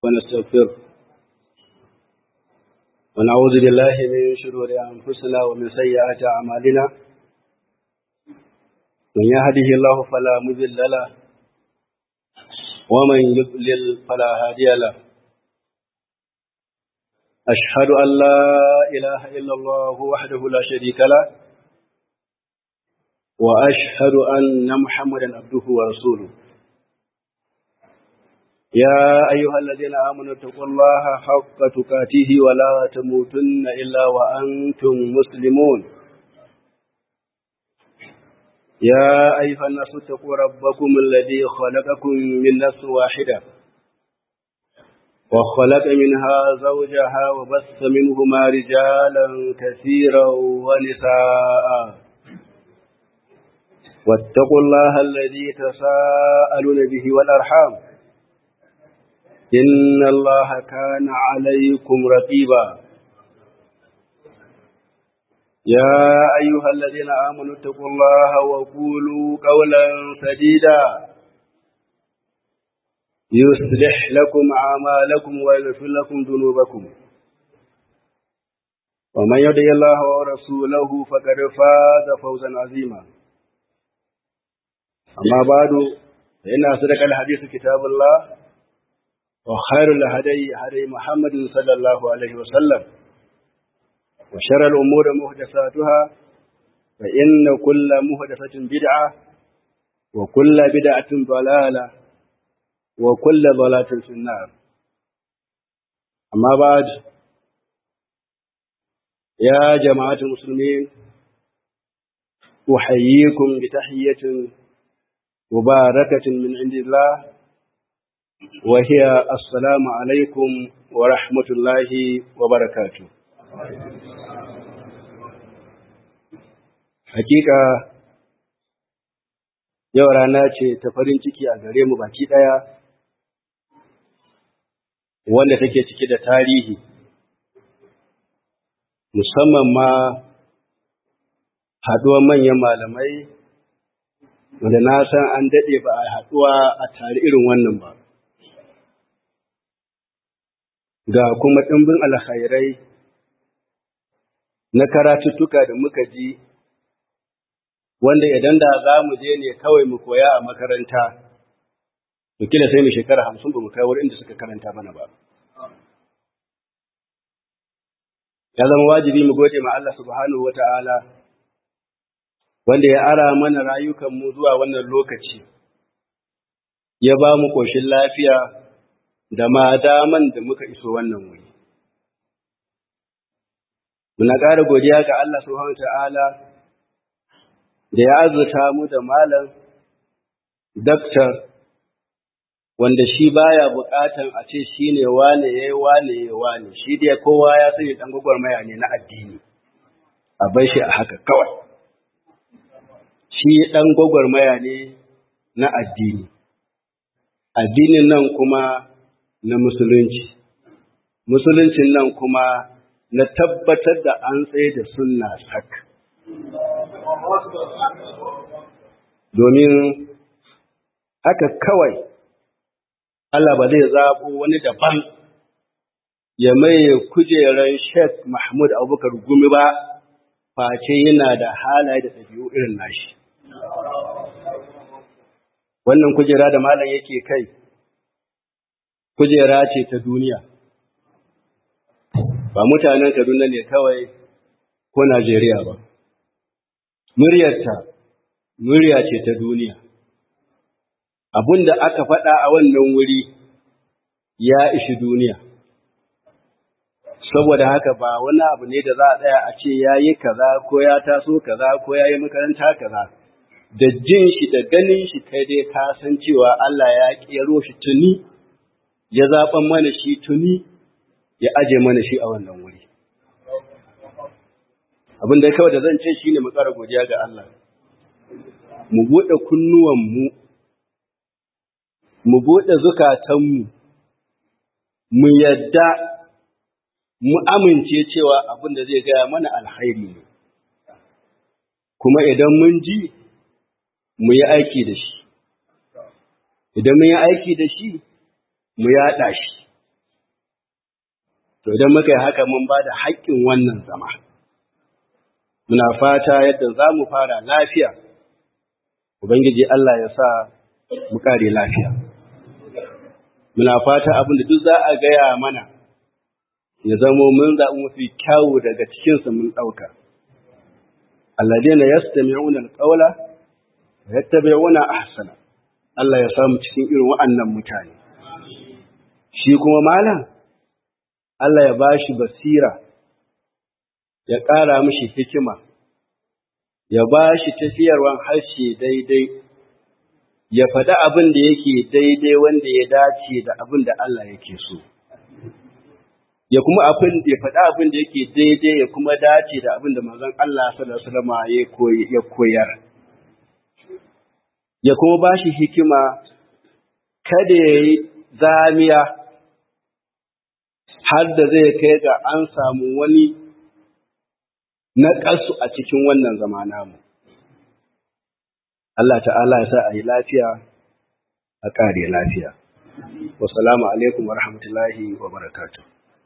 ونستغفره ونعوذ بالله من شرور أنفسنا ومن سيئات أعمالنا من يهده الله فلا مضل له ومن يضلل فلا هادي له أشهد أن لا إله إلا الله وحده لا شريك له وأشهد أن محمدا عبده ورسوله يا أيها الذين آمنوا اتقوا الله حق تقاته ولا تموتن إلا وأنتم مسلمون يا أيها الناس اتقوا ربكم الذي خلقكم من نفس واحدة وخلق منها زوجها وبث منهما رجالا كثيرا ونساء واتقوا الله الذي تساءلون به والأرحام إن الله كان عليكم رقيبا يا أيها الذين آمنوا اتقوا الله وقولوا قولا سديدا يصلح لكم أعمالكم ويغفر لكم ذنوبكم ومن يطع الله ورسوله فقد فاز فوزا عظيما أما بعد فإن أصدق الحديث كتاب الله وخير الهدي هدي محمد صلى الله عليه وسلم وشر الأمور محدثاتها فإن كل محدثة بدعة وكل بدعة ضلالة وكل ضلالة في النار أما بعد يا جماعة المسلمين أحييكم بتحية مباركة من عند الله وهي السلام عليكم ورحمة الله وبركاته. Hakika yau rana ce ta farin ciki a gare mu baki ɗaya, wanda take cike da tarihi, musamman ma haɗuwar manyan malamai, wanda na san an daɗe ba a haɗuwa a tare irin wannan ba. Ga kuma ɗimbin alkhairai na karatuttuka da muka ji, wanda idan da za mu je ne kawai mu koya a makaranta, to kila sai mu shekara 50 ba mu kai wurin da suka karanta mana ba. Ya zama wajibi mu gode ma Allah subhanahu wata'ala wanda ya ara mana rayukanmu zuwa wannan lokaci, ya ba mu ƙoshin lafiya da ma daman da muka iso wannan wuri. Muna ƙara godiya ga Allah subhanahu ta'ala da ya azurta mu da malam daktar wanda shi baya buƙatan a ce shi ne wane ya yi wane, shi dai kowa ya sani ɗan gwagwarmaya ne na addini, a bar shi a haka kawai. Shi ɗan gwagwarmaya ne na addini, addinin nan kuma na musulunci, musuluncin nan kuma na tabbatar da an tsaye da sunna sak. Domin haka kawai Allah ba zai zaɓo wani daban ya maye kujeran Sheikh Mahmud Abubakar Gumi ba, face yana da halaye da ɗabi'u irin nashi. Wannan kujera da malam yake kai, kujera ce ta duniya, ba mutanen Kaduna ne kawai ko Najeriya ba. Muryarta, murya ce ta duniya. Abin da aka faɗa a wannan wuri ya ishi duniya. Saboda haka ba wani abu ne da za a tsaya a ce ya yi kaza ko ya taso kaza ko ya yi makaranta kaza. Da jin shi da ganin shi kai dai ka san cewa Allah ya ƙero shi tuni, ya zaɓan mana shi tuni, ya aje mana shi a wannan wuri. Abin da kawai da zan ce shi ne mu ƙara godiya ga Allah. Mu buɗe kunnuwanmu, mu buɗe zukatanmu, mu yadda, mu amince cewa abin da zai gaya mana alkhairi ne. Kuma idan mun ji, mu yi aiki da shi. Idan mun yi aiki da shi, mu yaɗa shi. To idan muka yi haka mun ba da haƙƙin wannan zama. Muna fata yadda za mu fara lafiya, Ubangiji Allah ya sa mu ƙare lafiya. Muna fata abin da duk za a gaya mana ya zamo mun zaɓi mafi kyawu daga cikinsa mun ɗauka. Alladina yastami'una alqawla wa yattabi'una ahsana. Allah ya samu cikin irin wa'annan mutane. Shi kuma malam Allah ya bashi basira, ya ƙara mishi hikima, ya bashi tafiyarwan harshe daidai, ya faɗi abin da yake daidai wanda ya dace da abin da Allah yake so. Ya kuma ya faɗi abin da yake daidai ya kuma dace da abin da manzon Allah sallallahu alaihi wasallam ya koyar. Ya kuma bashi hikima kada ya yi zamiya har da zai kai ga an samu wani naƙasu a cikin wannan zama namu. Allah ta'ala ya sa a yi lafiya, a ƙare lafiya. Wassalamu alaikum wa rahmatullahi wa barakatuh.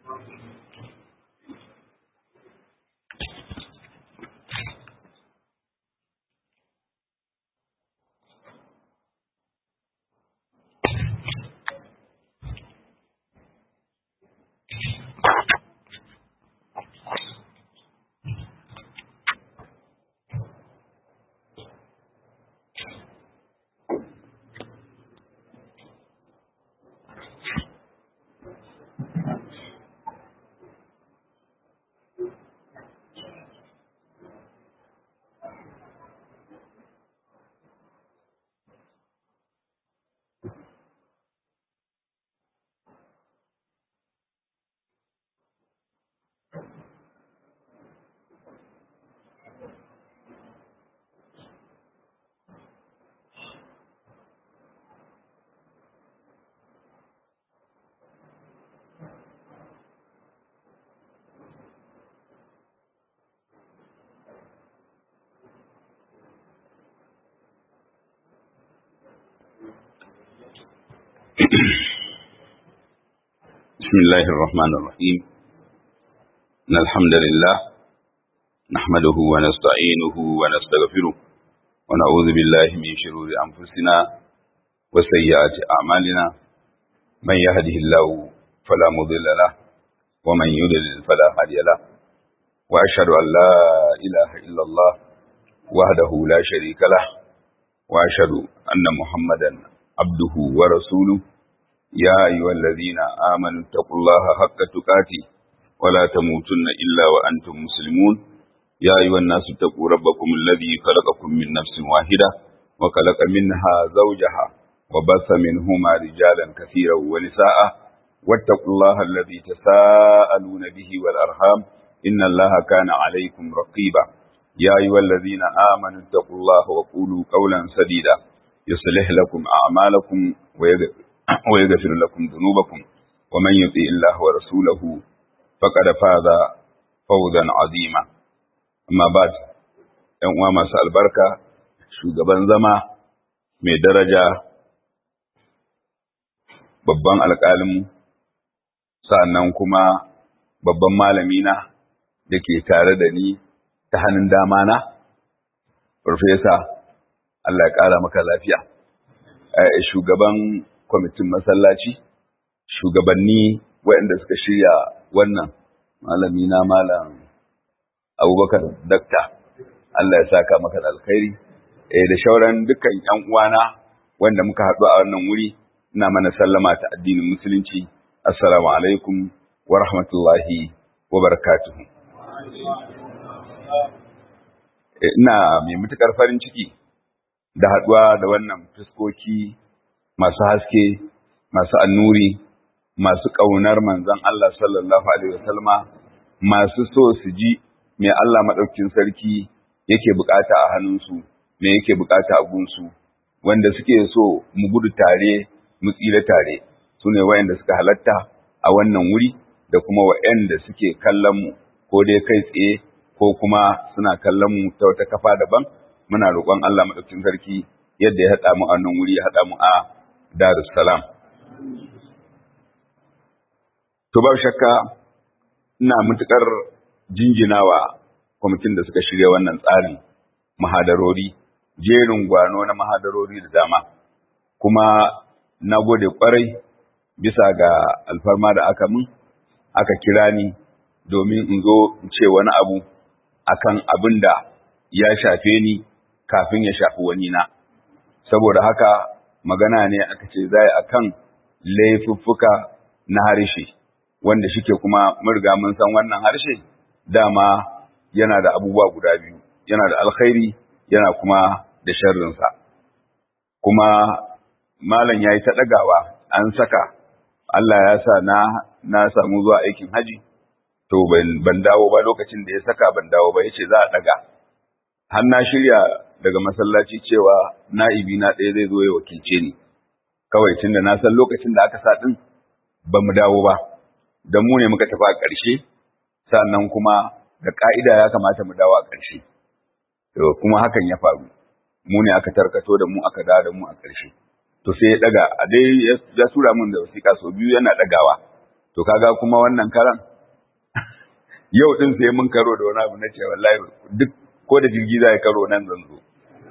بسم الله الرحمن الرحيم. إن الحمد لله نحمده ونستعينه ونستغفره ونعوذ بالله من شرور أنفسنا وسيئات أعمالنا. من يهده الله فلا مضل له ومن يضلل فلا هادي له. وأشهد أن لا إله إلا الله وحده لا شريك له وأشهد أن محمدا عبده ورسوله. يا أيها الذين آمنوا اتقوا الله حق تقاته ولا تموتن إلا وأنتم مسلمون. يا أيها الناس اتقوا ربكم الذي خلقكم من نفس واحدة وخلق منها زوجها وبث منهما رجالا كثيرا ونساء. واتقوا الله الذي تساءلون به والأرحام إن الله كان عليكم رقيبا. يا أيها الذين آمنوا اتقوا الله وقولوا قولا سديدا يصلح لكم أعمالكم ويغفر لكم ذنوبكم ومن يطع الله ورسوله فقد فاز فوزا عظيما. أما بعد ‘yan uwa masu albarka, shugaban zama mai daraja babban alƙalinmu, sa'annan kuma babban malamina da ke tare da ni ta hannun dama na, Farfesa, Allah ya ƙara maka lafiya, shugaban kwamitin masallaci, shugabanni waɗanda suka shirya wannan malamina Malam Abubakar Dakta, Allah ya saka maka da alkhairi, da shauran dukkan ‘yan uwana wanda muka haɗu a wannan wuri, ina mana sallama ta addinin musulunci. Assalamu alaikum wa rahmatullahi wa barakatuhu. Ina mai matuƙar farin ciki da haɗuwa da wannan fuskoki masu haske, masu annuri, masu ƙaunar manzon Allah sallallahu alaihi wasallama, masu so su ji me Allah maɗaukin sarki yake bukata a hannunsu, me yake bukata a gunsu, wanda suke so mu gudu tare, mu tsira tare, su ne wayanda suka halatta a wannan wuri da kuma wayanda suke kallon mu ko dai kai tsaye ko kuma suna kallon mu ta wata kafa daban. Muna roƙon Allah maɗaukin sarki yadda ya haɗa mu a wannan wuri ya haɗa mu a Darussalam. To ba shakka ina mutukar jinjinawa kwamitin da suka shirya wannan tsari mahadarori, jerin gwano na mahadarori da dama. Kuma na gode kwarai bisa ga alfarma da aka min, aka kira ni domin in zo in ce wani abu akan abin da ya shafe ni kafin ya shafi wani na. Saboda haka magana ne aka ce zai akan laifuffuka na harshe, wanda shike kuma mun riga mun san wannan harshe dama yana da abubuwa guda biyu, yana da alkhairi yana kuma da sharrinsa. Kuma malam yayi ta dagawa an saka, Allah ya sa na samu zuwa aikin haji, to ban dawo ba, lokacin da ya saka ban dawo ba, yace za a daga. Har na shirya daga masallaci cewa na'ibi na ɗaya zai zo ya wakilce ni, kawai tunda na san lokacin da aka sa ɗin ba mu dawo ba, don mu ne muka tafi a ƙarshe, sannan kuma da ƙa'ida ya kamata mu dawo a ƙarshe. To kuma hakan ya faru, mu ne aka tarkato da mu aka dawo da mu a ƙarshe. To sai ya ɗaga, a dai ya tura min da wasiƙa sau biyu yana ɗagawa. To kaga kuma wannan karan yau ɗin sai mun karo da wani abu na ce wallahi duk ko da jirgi za ya karo nan zan zo.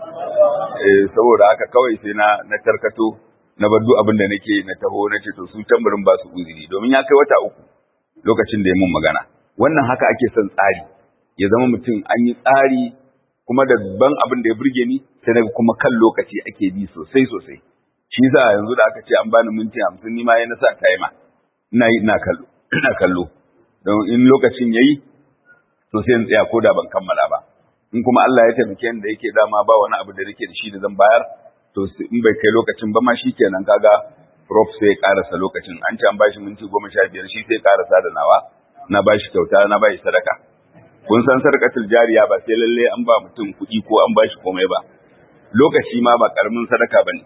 Saboda haka kawai sai na tarkato na bar duk abin da nake na taho na ce to su tambarin ba su uzuri, domin ya kai wata 3 lokacin da ya mun magana. Wannan haka ake son tsari, ya zama mutum an yi tsari, kuma da ban abin da ya burge ni sai daga kuma kan lokaci ake bi sosai sosai. Shi yasa yanzu da aka ce an bani minti 50 ni ma yana sa timer ina kallo don in lokacin yayi to sai in tsaya ko da ban kammala ba. In kuma Allah ya taimake ni da yake dama ba wani abu da nake da shi da zan bayar, to in bai kai lokacin ba ma shikenan, kaga prof sai ya karasa lokacin. An ce an bashi minti 15, shi sai ya karasa da nawa, na bashi kyauta, na bashi sadaka. Kun san sadakatul jariya ba sai lalle an ba mutum kuɗi ko an bashi komai ba, lokaci ma ba karamin sadaka bane.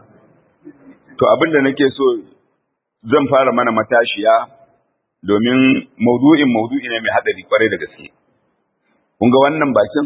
To abin da nake so zan fara mana matashiya, domin maudu'i ne mai haɗari kwarai da gaske. Kun ga wannan bakin,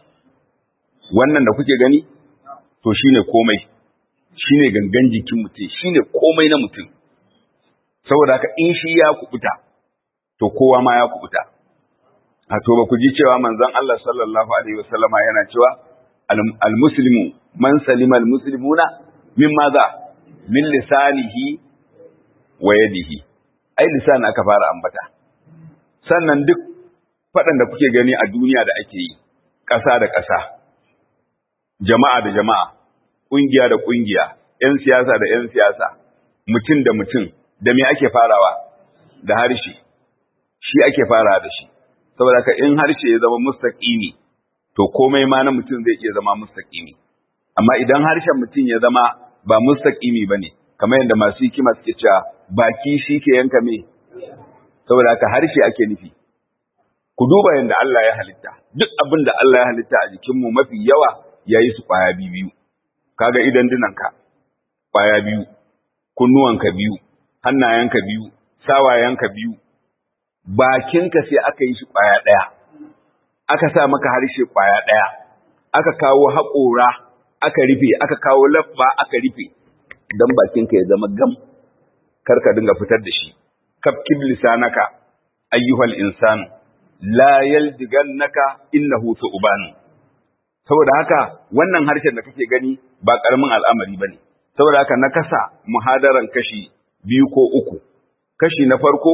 wannan da kuke gani, to shine komai, shine gangan jikin mutum, shine komai na mutum. Saboda haka in shi ya kubuta, to kowa ma ya kubuta. A to ba ku ji cewa manzon Allah sallallahu alaihi wasallama yana cewa al-muslimu man salima al-muslimuna min maza min lisanihi wa yadihi. Ai lisan aka fara ambata. Sannan duk faɗan da kuke gani a duniya da ake yi, ƙasa da ƙasa, jama'a da jama'a, ƙungiya da ƙungiya, 'yan siyasa da 'yan siyasa, mutum da mutum, da me ake farawa? Da harshe, shi ake farawa da shi. Saboda ka in harshe ya zama mustaqimi, to komai ma na mutum zai iya zama mustaqimi. Amma idan harshen mutum ya zama ba mustaqimi bane, kamar yadda masu hikima suke cewa baki shi ke yanka me, saboda haka harshe ake nufi. Ku duba yadda Allah ya halitta, duk abin da Allah ya halitta a jikinmu mafi yawa ya yi su ƙwaya biyu. Kaga idan dinanka ƙwaya biyu, kunnuwanka biyu, hannayenka biyu, sawayenka biyu, bakinka sai aka yi shi ƙwaya ɗaya, aka sa maka harshe ƙwaya ɗaya, aka kawo haƙora aka rufe, aka kawo labba aka rufe, don bakinka ya zama gam, kar ka dinga fitar da shi. Kafkib lisanaka ayyuhal insan la yaldigannaka innahu su'ban. Saboda haka wannan harshen da kake gani ba karamin al'amari bane. Saboda haka na kasa muhadaran kashi 2 ko 3. Kashi na farko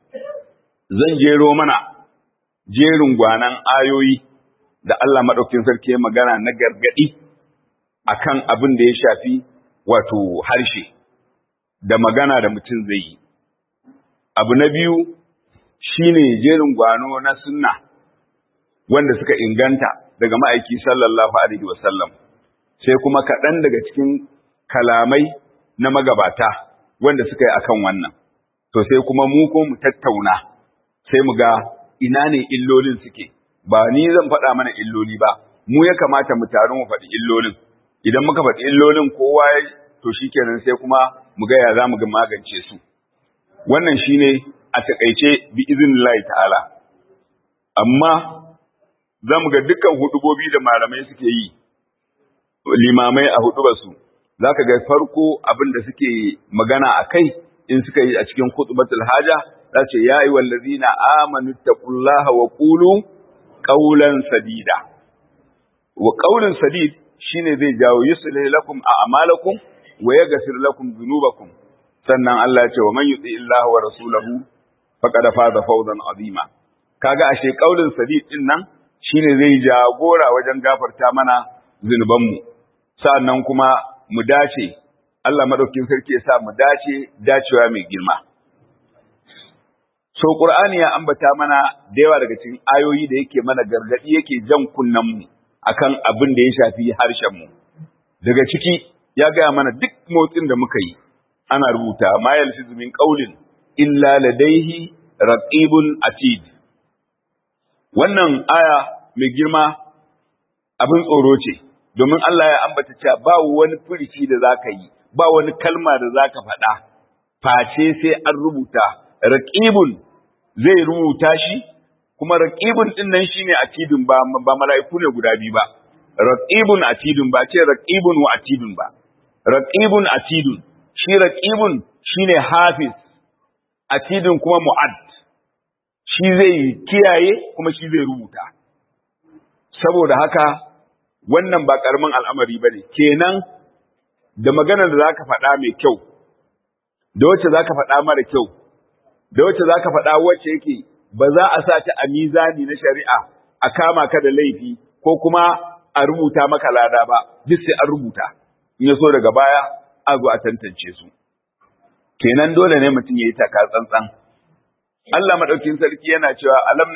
zan jero mana jerin gwanan ayoyi da Allah madaukakin sarki ya magana na gargadi akan abin da ya shafi wato harshe da magana da mutum zai yi. Abu na biyu shine jerin gwano na sunna wanda suka inganta daga ma'aiki sallallahu alaihi wasallam, sai kuma kaɗan daga cikin kalamai na magabata wanda suka yi akan wannan. To sai kuma mu ko mu tattauna, sai mu ga ina ne illolin suke. Ba ni zan faɗa mana illoli ba, mu ya kamata mu taru mu faɗi illolin. Idan muka faɗi illolin kowa ya to shikenan sai kuma mu ga ya za mu ga magance su. Wannan shine a takaice bi iznillahi ta'ala. Amma za mu ga dukkan hudubobi da malamai suke yi, limamai a hudubarsu, za ka ga farko abin da suke magana a kai in suka yi a cikin khutbatul haja za ce ya yi wallazina amanu taqullaha wa qulu qawlan sadida. Wa qawlun sadid shine zai jawo yuslih lakum a'malakum wa yaghfir lakum dhunubakum. Sannan Allah ya ce wa man yuti illaha wa rasulahu faqad faza fawzan azima. Kaga ashe qawlun sadid din nan shine zai jagora wajen gafarta mana zunubanmu. Sannan kuma mu dace, Allah madaukin sarki ya sa mu dace dacewa mai girma. So Qur'ani ya ambata mana da yawa daga cikin ayoyi da yake mana gargadi, yake jan kunnen mu akan abin da ya shafi harshen mu. Daga ciki ya gaya mana duk motsin da muka yi ana rubuta ma yalfizu min qawlin illa ladaihi raqibun atid. Wannan aya mai girma abin tsoro ce, domin Allah ya ambata cewa ba wani furici da zaka yi, ba wani kalma da zaka faɗa face sai an rubuta. Raqibun zai rubuta shi, kuma raqibun din nan shine atidun, ba mala'iku ne guda biyu ba. Raqibun atidun, ba ce raqibun wa atidun ba. Raqibun atidun, shi raqibun shine hafiz, atidun kuma mu'ad. Shi zai kiyaye kuma shi zai rubuta. Saboda haka wannan ba karamin al'amari bane. Kenan da maganar da zaka faɗa mai kyau, da wacce zaka faɗa mara kyau, da wacce zaka faɗa wacce yake ba za a sa ta a mizani na shari'a a kama ka da laifi ko kuma a rubuta maka lada ba, duk sai an rubuta. In ya so daga baya a zo a tantance su. Kenan dole ne mutum ya yi taka tsantsan. Allah madaukin sarki yana cewa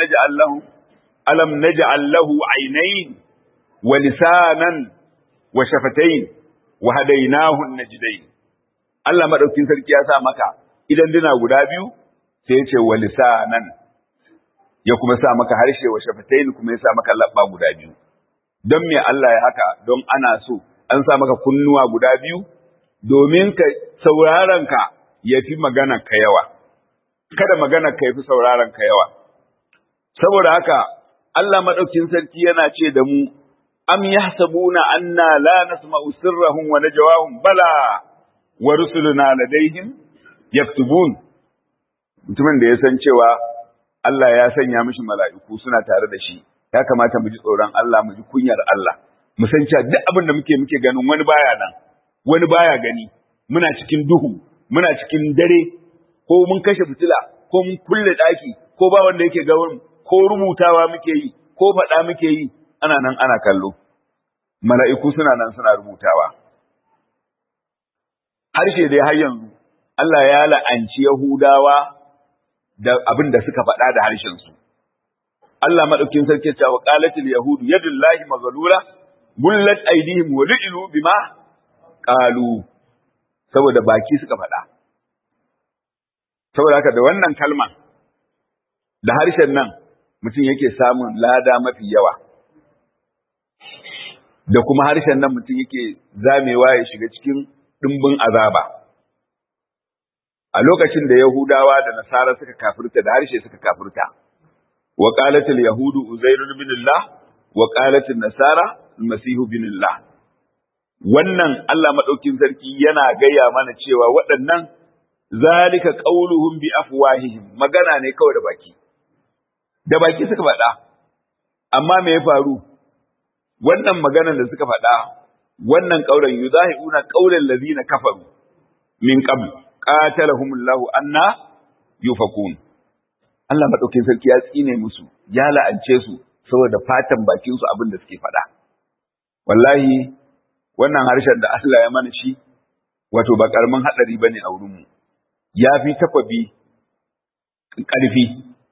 alam naj'al lahu aynayn wa lisanan wa shafatayn wa hadaynahu an-najdayn. Allah madaukin sarki ya sa maka idan dina guda biyu, sai ya ce wa lisanan, ya kuma sa maka harshe, wa shafatayn kuma ya sa maka labba guda biyu. Don me Allah ya haka? Don ana so an sa maka kunnuwa guda biyu domin ka sauraron ka yafi magana ka yawa, kada magana ka yafi sauraron ka yawa. Saboda haka Allah madaukin sarki yana ce da mu, am yahsabuna anna la nasma'u sirrahum wa najwahum, bala wa rusuluna ladayhim yaktubun. Mutumin da ya san cewa Allah ya sanya mishi mala'iku suna tare da shi, ya kamata mu ji tsoron Allah, mu ji kunyar Allah, mu san cewa duk abin da muke ganin wani baya nan, wani baya gani. Muna cikin duhu, muna cikin dare, ko mun kashe fitila, ko mun kulle daki, ko ba wanda yake ga wurin, ko rubutawa muke yi, ko faɗa muke yi, ana nan ana kallo. Mala'iku suna nan suna rubutawa. Harshe dai har yanzu Allah ya la'anci Yahudawa da abin da suka faɗa da harshensu. Allah madaukin sarki cewa qalatil yahudu yadullahi maghlula gullat aydihim wa lu'inu bima qalu, saboda baki suka faɗa. Saboda haka da wannan kalma da harshen nan mutum yake samun lada mafi yawa, da kuma harshen nan mutum yake zamewa ya shiga cikin dimbin azaba. A lokacin da Yahudawa da Nasara suka kafirta, da harshe suka kafirta. Wa qalatil yahudu Uzairu ibn Allah wa qalatil Nasara Almasihu ibn Allah. Wannan Allah madaukin sarki yana gaya mana cewa waɗannan zalika qauluhum bi afwahihim, magana ne kawai da baki. Da baki suka faɗa. Amma me ya faru? Wannan maganar da suka faɗa, wannan kaulan yuzahiuna qaulal ladina kafaru min qabl qatalahumullahu anna yufakun. Allah madaukin sarki ya tsine musu, ya la'ance su saboda fatan bakin su abin da suke faɗa. Wallahi wannan harshen da Allah ya mana shi, wato ba karamin hadari bane a wurin mu. Ya fi takwabi ƙarfi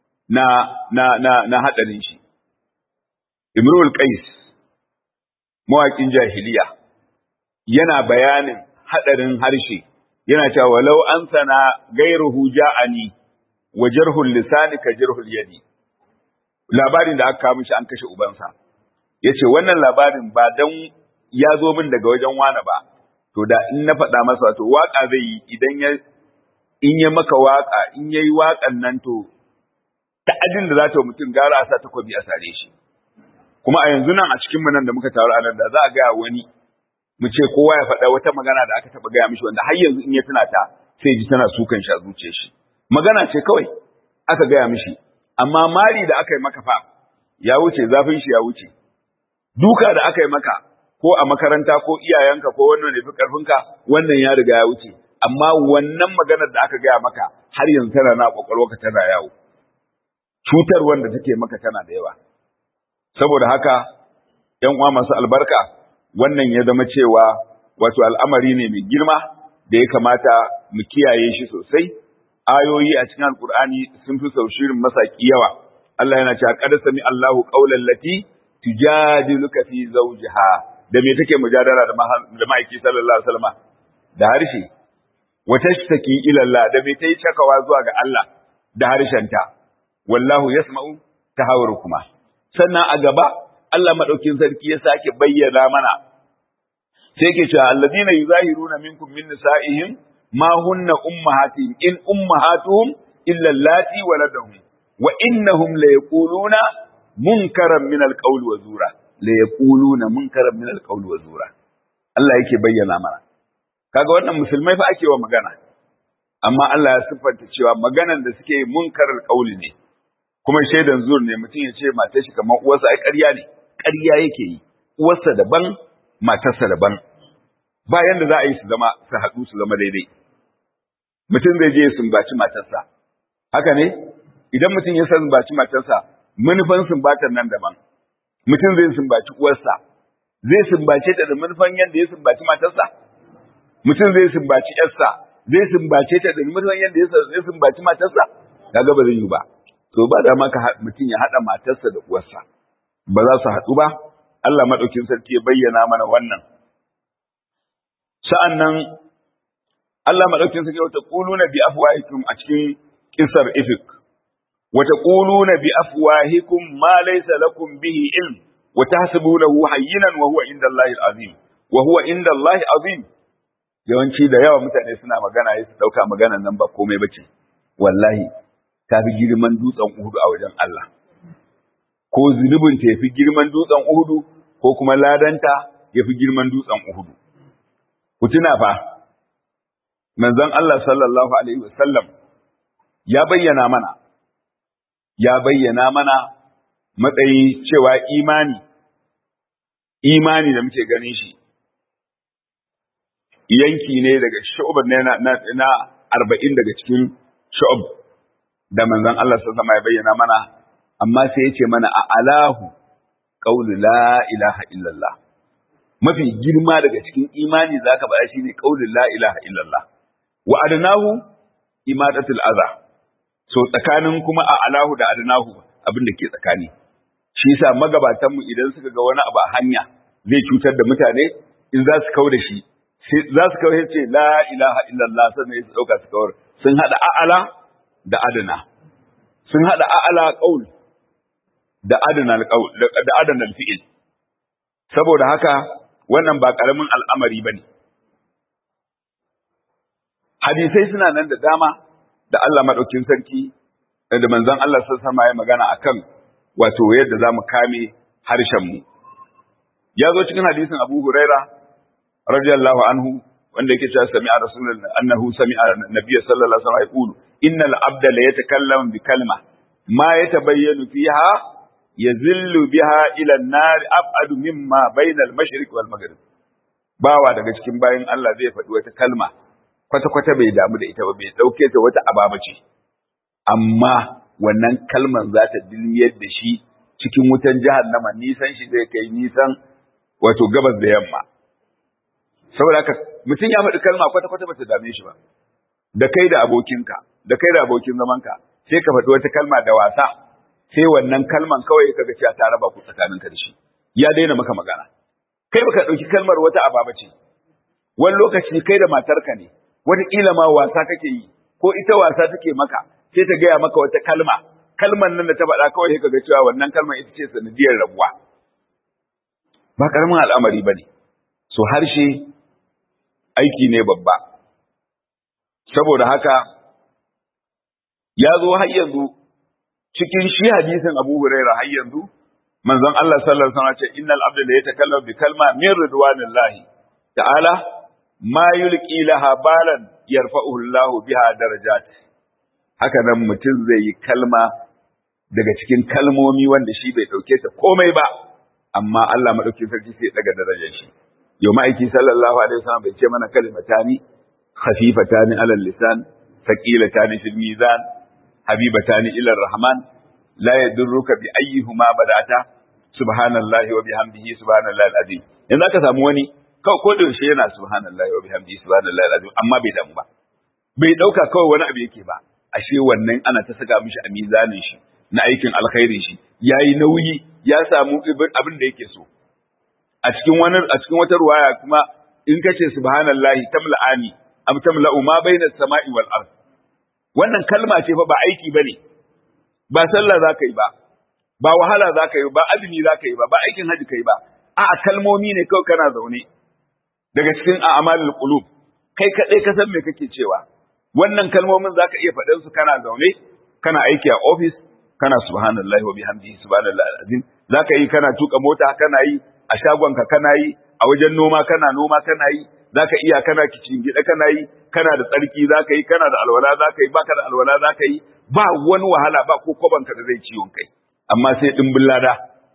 na hadarin shi. Imrul Qais, mawaƙin jahiliya, yana bayanin hadarin harshe, yana cewa walau an sana gairuhu ja'ani wa jarhul lisani ka jarhul yadi. Labarin da aka kawo shi an kashe ubansa, yace wannan labarin ba dan ya zo min daga wajen wani ba, to da in na faɗa masa, wato waka zai yi, in ya maka waka, in yayi wakan nan, to ta'adin da za ta mutum gara a sa takobi a sare shi. Kuma a yanzu nan a cikin mu nan da muka taru a nan, da za a gaya wani, mu ce kowa ya faɗa wata magana da aka taɓa gaya mishi wanda har yanzu in ya tuna ta sai ji tana sukan shi a zuciyar shi. Magana ce kawai, aka gaya mishi, amma mari da aka yi maka fa ya wuce, zafin shi ya wuce. Duka da aka yi maka ko a makaranta ko iyayenka ko wannan da fi ƙarfinka, wannan ya riga ya wuce. Amma wannan maganar da aka gaya maka har yanzu tana na ƙwaƙwalwarka tana yawo. Cutar wanda take maka tana da yawa. Saboda haka, ‘yan uwa masu albarka, wannan ya zama cewa wato al'amari ne mai girma da ya kamata mu kiyaye shi sosai. Ayoyi a cikin Alƙur'ani sun fi sau shirin masaki yawa. Allah yana cewa qad sami Allahu qawlan lati tujadiluka fi zawjiha. Da me take mujadala da ma'aiki sallallahu alaihi wasallam? Da harshe. Wa tashtaki ila Allah, da me tayi cakawa zuwa ga Allah da harshenta. Wallahu yasma'u tahawurukuma. Sannan a gaba Allah madaukin sarki ya sake bayyana mana. Sai yake cewa alladina yuzahiruna minkum min nisa'ihim ma hunna ummahatihim in ummahatuhum illa allati waladahum wa innahum la yaquluna munkaran min alqawli wa zura. La yaquluna munkaran min alqawli wa zura. Allah yake bayyana mana. Kaga wannan musulmai fa ake wa magana. Amma Allah ya siffanta cewa maganan da suke munkarar qawli ne. Kuma shaidan zur ne, mutum ya ce matar shi kamar uwarsa, ai ƙarya ne, ƙarya yake yi, uwarsa daban, matarsa daban. Ba yanda za a yi su haɗu su zama daidai. Mutum zai je ya sumbaci matarsa. Haka ne? Idan mutum ya sumbaci matarsa, manufan sumbatar nan daban. Mutum zai sumbaci uwarsa, zai sumbace ta da manufan yanda ya sumbaci matarsa. Mutum zai sumbaci ƴarsa, zai sumbace ta da manufan yanda ya sumbaci matarsa. Kaga ba zai yi ba. To ba da maka mutum ya haɗa matarsa da uwarsa, ba za su haɗu ba. Allah maɗaukin sarki ya bayyana mana wannan. Sa'an nan Allah maɗaukin sarki wata ƙuluna bi afwahikum a cikin kisar ifik, wata ƙuluna bi afwahikum ma laysa lakum bihi ilm wa tahsabunahu hayyinan wa huwa inda Allahi azim wa huwa inda Allahi azim. Yawanci da yawa mutane suna magana ya su ɗauka maganan nan ba komai bace. Wallahi ta fi girman dutsen Uhudu a wajen Allah. Ko zunubin ta fi girman dutsen Uhudu, ko kuma ladanta ya fi girman dutsen Uhudu. Ku tuna fa, manzon Allah sallallahu Alaihi wasallam ya bayyana mana matsayi cewa imani da muke ganin shi, yanki ne daga shu'ub na 40 daga cikin shu'ub da manzon Allah sallallahu alaihi ya bayyana mana, amma sai ya ce mana a alahu qaulu la ilaha illallah. Mafi girma daga cikin imani zaka faɗa shine qaulu la ilaha illallah. Wa adnahu imatatul adha. So tsakanin kuma a alahu da adnahu abin da ke tsakani. Shi yasa magabatan mu idan suka ga wani abu a hanya zai cutar da mutane, in za su kauda shi, za su kauda ce la ilaha illallah, sannan su dauka su kawar. Sun hada a'ala da adana, sun haɗa a'ala ƙaul da adana ƙaul da adana fi'il. Saboda haka wannan ba ƙaramin al'amari bane. Hadisai suna nan da dama da Allah madaukin sarki da manzon Allah sallallahu alaihi ya magana akan wato yadda zamu kame harshen mu. Ya zo cikin hadisin Abu Huraira radiyallahu anhu wanda yake cewa sami'a rasulullahi annahu sami'a nabiyyi sallallahu alaihi wasallam yaqulu innal abda la yatakallamu bi kalma ma yatabayyanu fiha yazillu biha ila an-nar ab'adu mimma bayna al-mashriq wal maghrib. Bawa daga cikin bayin Allah zai faɗi wata kalma kwata-kwata bai damu da ita ba, bai dauke ta wata ababa ce, amma wannan kalman za ta dilyar da shi cikin wutan jahannama, nisan shi zai kai nisan wato gabas da yamma. Saboda haka mutum ya faɗi kalma kwata-kwata ba ta dame shi ba, da kai da abokinka, da kai da abokin zamanka, sai ka faɗi wata kalma da wasa, sai wannan kalman kawai kaga cewa ta raba ku tsakaninka da shi, ya daina maka magana. Kai baka ɗauki kalmar wata ababa ce, wani lokaci kai da matarka ne, wataƙila ma wasa kake yi, ko ita wasa take maka, sai ta gaya maka wata kalma, kalman nan da ta faɗa kawai sai kaga cewa wannan kalman ita ce sanadiyar rabuwa. Ba ƙaramin al'amari ba ne, so harshe aiki ne babba. Saboda haka ya zo har yanzu cikin shi hadisin Abu Hurairah har yanzu manzon Allah sallallahu alaihi wasallam ce innal abda la yatakallamu bi kalma min ridwanillahi ta'ala ma yulqi laha balan yarfa'uhu Allahu biha darajat. haka nan mutum zai yi kalma daga cikin kalmomi wanda shi bai ɗauke ta komai ba, amma Allah maɗaukin sarki sai ya ɗaga darajar shi. Yau ma'aiki sallallahu alaihi wasallam bai ce mana kalimatani khafifatani alal lisan thaqilatani fil mizan habibatani ila rahman la yadurruka bi ayyihima badata subhanallahi wa bihamdihi subhanallahi alazim. Yanzu aka samu wani kawai ko da yaushe yana subhanallahi wa bihamdihi subhanallahi alazim amma bai damu ba, bai dauka kawai wani abu yake ba, ashe wannan ana ta saka mishi a mizanin shi na aikin alkhairin shi, yayi nauyi, ya samu abin da yake so. A cikin wata ruwaya kuma in kace subhanallahi tamla'ani am tamla'u ma baina as-sama'i wal ard, wannan kalma ce fa ba aiki bane, ba sallah zaka yi ba, ba wahala zaka yi ba, azumi zaka yi ba, ba aikin haji kai ba, a'a kalmomi ne kawai kana zaune daga cikin a'malul qulub, kai kadai ka san me kake cewa. Wannan kalmomin zaka iya faɗan su kana zaune, kana aiki a office, kana subhanallahi wa bihamdihi subhanallahi alazim, zaka yi kana tuka mota, kana yi a shagonka, kana yi a wajen noma, kana noma, kana yi zaka iya kana kicin gida, kana yi kana da tsarki, zaka yi kana da alwala, zaka yi baka da alwala, zaka yi ba wani wahala, ba ko kobanka da zai ciwon kai, amma sai dimbin lada.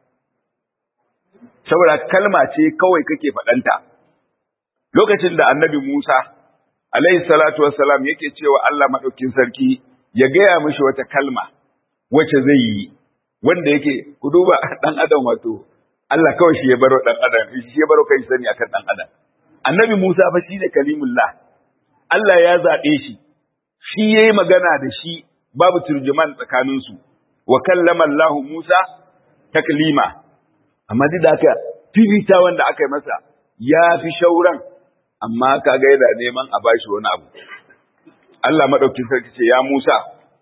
Saboda kalma ce kawai kake faɗanta. Lokacin da annabi Musa alaihi salatu wassalam yake cewa Allah madaukin sarki ya gaya mishi wata kalma wacce zai yi, wanda yake ku duba dan adam, wato Allah kawai shi ya baro dan adam, shi ya baro kai sani akan dan adam. Annabi Musa fa shi ne kalimullah, Allah ya zaɓe shi, shi yayi magana da shi babu turjuman tsakanin su, wa kallama Allah Musa taklima. Amma duk da haka fifita wanda aka yi masa ya fi shauran, amma kaga yana neman a bashi wani abu. Allah madaukin sarki ce ya Musa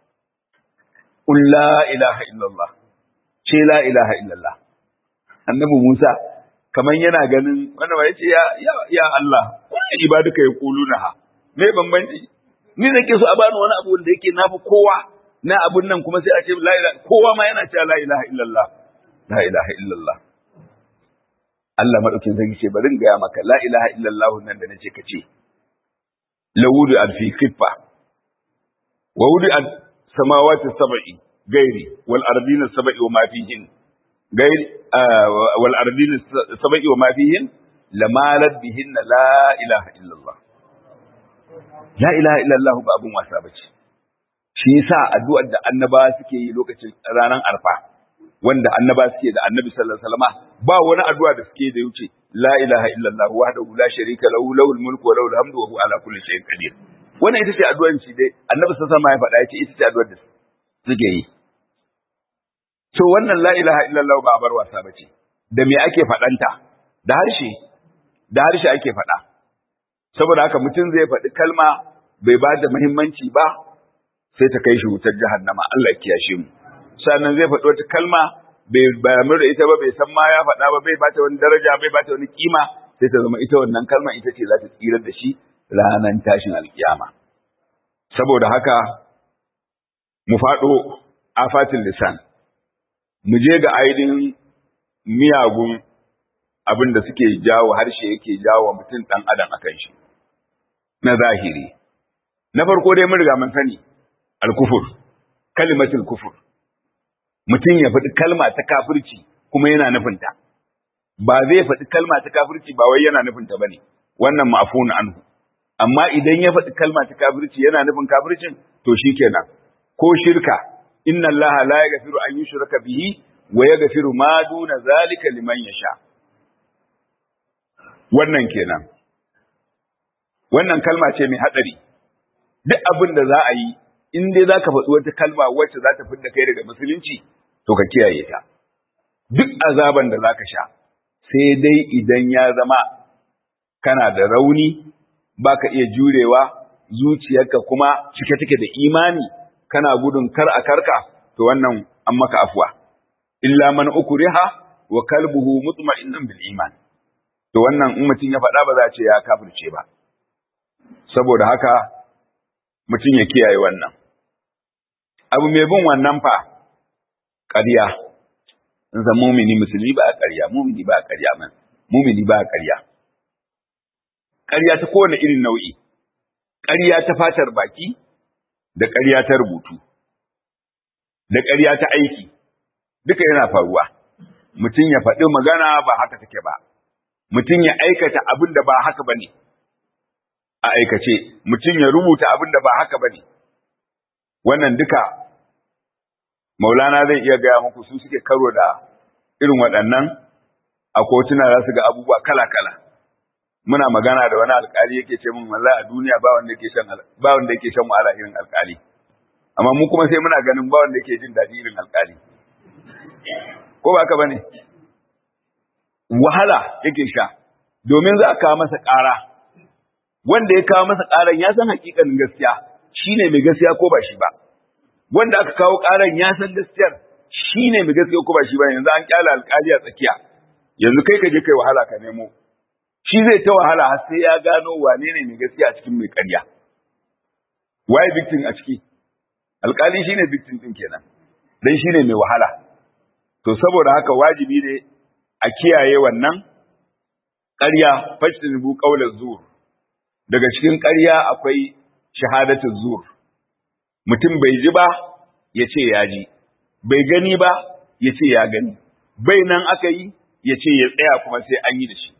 qul la ilaha illallah, ce la ilaha illallah. Annabi Musa kaman yana ganin wanda ba yace ya Allah, wannan ibaduka yaqulunaha, me bambanci, ni nake so a bani wani abu wanda yake nafi kowa na abun nan, kuma sai a ce la ilaha, kowa ma yana cewa la ilaha illallah, la ilaha illallah. Allah madaukin sarki ce bari in ga maka la ilaha illallah nan da nace kace lawudu al fi khiffa wa wudi al samawati sab'i gairi wal ardina sab'i wa ma fihin gairi wal ardina sab'i wa ma fihin lamalat bihinna la ilaha illallah. La ilaha illallah ba abun wasa bace. Shi yasa addu'ar da annabawa suke yi lokacin ranar arfa, wanda annaba suke da annabi sallallahu alaihi wasallam, ba wani addu'a da suke da yuce la ilaha illallah wahdahu la sharika lahu lahul mulku wa lahul hamdu wa huwa ala kulli shay'in qadir. Wannan ita ce addu'ar shi dai annabi sallallahu alaihi wasallam ya faɗa, yace ita ce addu'ar da suke yi. To wannan la ilaha illallah ba bar wasa bace. Da me ake faɗanta? Da harshe ake faɗa. Saboda haka mutum zai faɗi kalma bai ba da muhimmanci ba, sai ta kai shi wutar jahannama, Allah ya kiyashe mu. Sannan zai faɗi wata kalma bai bayar da ita ba, bai san ma ya faɗa ba, bai bata wani daraja, bai bata wani kima, sai ta zama ita wannan kalma ita ce za ta tsirar da shi ranar tashin alkiyama. Saboda haka mu faɗo afatin lisan, mu je ga ainihin miyagun abin da suke jawo harshe yake jawo mutum ɗan adam akan shi na zahiri. Na farko dai mun riga mun sani al-kufur, kalimatul kufur. Mutum ya faɗi kalma ta kafirci kuma yana nufinta, ba zai faɗi kalma ta kafirci ba wai yana nufinta bane, wannan ma'fun anhu. Amma idan ya faɗi kalma ta kafirci yana nufin kafircin, to shikenan. Ko shirka, inna Allah la yaghfiru an yushraka bihi wa yaghfiru ma duna zalika liman yasha. Wannan kenan. Wannan kalma ce mai hadari. Duk abin da za a yi, in dai za ka faɗi wata kalma wacce za ta fidda kai daga musulunci, to ka kiyaye ta. Duk azaban da za ka sha, sai dai idan ya zama kana da rauni, ba ka iya jurewa, zuciyarka kuma cike take da imani, kana gudun kar a karka, to wannan an maka afuwa. Illa man ukriha wa kalbuhu mutma'innan bil iman. To wannan in mutum ya faɗa ba za a ce ya kafirce ba. Saboda haka mutum ya kiyaye wannan. Abu mai bin wannan fa ƙarya. In zan mumini musulmi ba a ƙarya, mumini ba a ƙarya man, mumini ba a ƙarya. Ƙarya ta kowane irin nau'i. Ƙarya ta fatar baki, da ƙarya ta rubutu, da ƙarya ta aiki, duka yana faruwa. Mutum ya faɗi magana ba haka take ba, mutum ya aikata abin da ba haka ba ne a aikace, mutum ya rubuta abin da ba haka ba ne. Wannan duka Maulana zai iya gaya muku su suke karo da irin waɗannan a kotuna za su ga abubuwa kala-kala. Muna magana da wani alƙali yake ce min wallahi a duniya ba wanda yake shan wahala irin alƙali. Amma mu kuma sai muna ganin ba wanda yake jin daɗi irin alƙali. Ko ba haka bane? Wahala yake sha domin za a kawo masa ƙara. Wanda ya kawo masa ƙaran ya san hakikanin gaskiya, shine mai gaskiya ko ba shi ba. Wanda aka kawo ƙaran ya san gaskiyar, shine mai gaskiya ko ba shi ba. Yanzu an kyala alƙali a tsakiya. Yanzu kai ka je kai wahala ka nemo. Shi zai ta wahala har sai ya gano wane ne mai gaskiya a cikin mai ƙarya. Waye victim a ciki? Alƙali shine victim din kenan. Dan shine mai wahala. To saboda haka wajibi ne a kiyaye wannan ƙarya, fajtanibu qawla zur. Daga cikin ƙarya akwai shahadatu zur. Mutum bai ji ba ya ce ya ji, bai gani ba ya ce ya gani, bai nan aka yi ya ce ya tsaya kuma sai an yi da shi.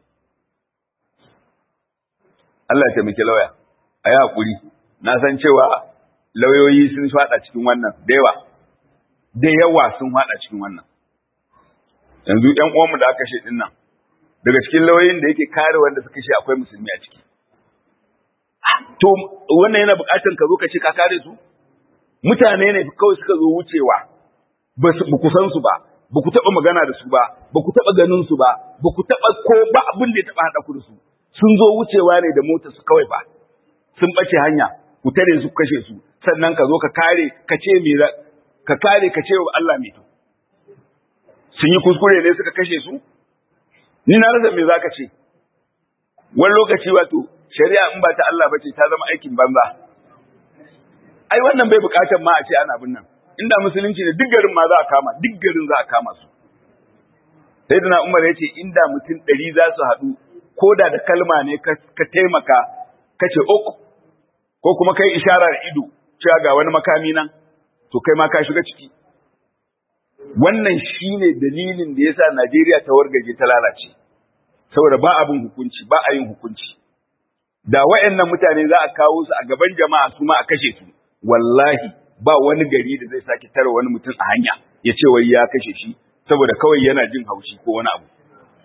Allah ya taimaki lauya, a yi haƙuri, na san cewa lauyoyi sun faɗa cikin wannan da yawa sun faɗa cikin wannan. Yanzu ‘yan uwanmu da aka kashe ɗin nan, daga cikin lauyoyin da yake kare wanda suka kashe akwai musulmi a ciki. To, wannan yana buƙatar ka zo ka ce ka kare su? Mutane ne kawai suka zo wucewa, ba ku san su ba, ba ku taɓa magana da su ba, ba ku taɓa ganin su ba, ba ku taɓa ko ba abin da ya taɓa haɗa ku da su. Sun zo wucewa ne da motar su kawai ba, sun ɓace hanya, ku tare su kashe su, sannan ka zo ka kare ka ce wa Allah mai to. Sun yi kuskure ne suka kashe su? Ni na rasa me za ka ce. Wani lokaci wato shari'a in ba ta Allah ba ce ta zama aikin banza. Ai wannan bai bukatar ma a ce ana bin nan. Inda musulunci ne duk garin ma za a kama, duk garin za a kama su. Sayyidina Umar ya ce inda mutum 100 za su haɗu ko da kalma ne ka taimaka ka ce uku ko kuma kai ishara da ido cewa ga wani makami nan to kai ma ka shiga ciki. Wannan shine dalilin da yasa Najeriya ta wargaje ta lalace. Saboda ba abin hukunci, ba a yin hukunci. Da wayannan mutane za a kawo su a gaban jama'a su ma a kashe su. Wallahi ba wani gari da zai sake tare wani mutum a hanya ya ce wai ya kashe shi saboda kawai yana jin haushi ko wani abu.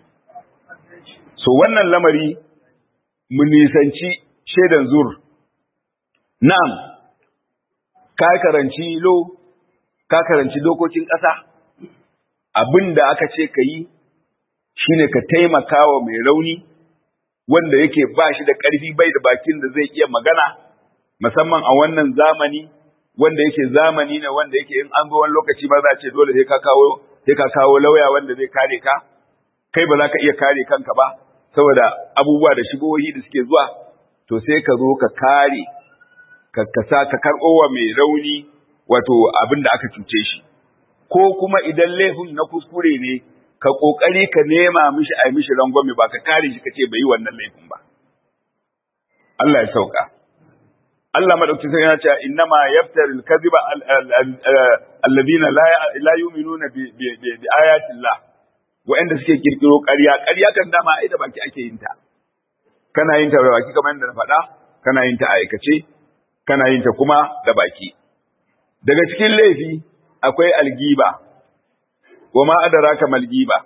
So wannan lamari mu nisanci shaidan zur. Na'am, ka karanci ka karanci dokokin ƙasa, abin da aka ce ka yi shi ne ka taimaka wa mai rauni wanda yake ba shi da ƙarfi bai da bakin da zai iya magana, musamman a wannan zamani wanda yake zamani ne wanda yake in an zo wani lokaci ba za a ce dole sai ka kawo lauya wanda zai kare ka, kai ba za ka iya kare kanka ba saboda abubuwa da shigohi da suke zuwa, to sai ka zo ka kare ka karɓo wa mai rauni wato abin da aka cuce shi, ko kuma idan laifin na kuskure ne ka ƙoƙari ka nema mishi a mishi rangwame ba ka kare shi ka ce bai yi wannan laifin ba. Allah ya sauka. Allah madaukakin sarki ya ce innama yaftari al-kadhiba alladhina la yu'minuna bi ayati Allah, wa'anda suke kirkiro ƙarya kan dama ai da baki ake yin ta. Kana yin ta da baki kamar yadda na faɗa, kana yin ta a aikace, kana yin ta kuma da baki. Daga cikin laifi akwai algiba, wa ma adraka mal giba,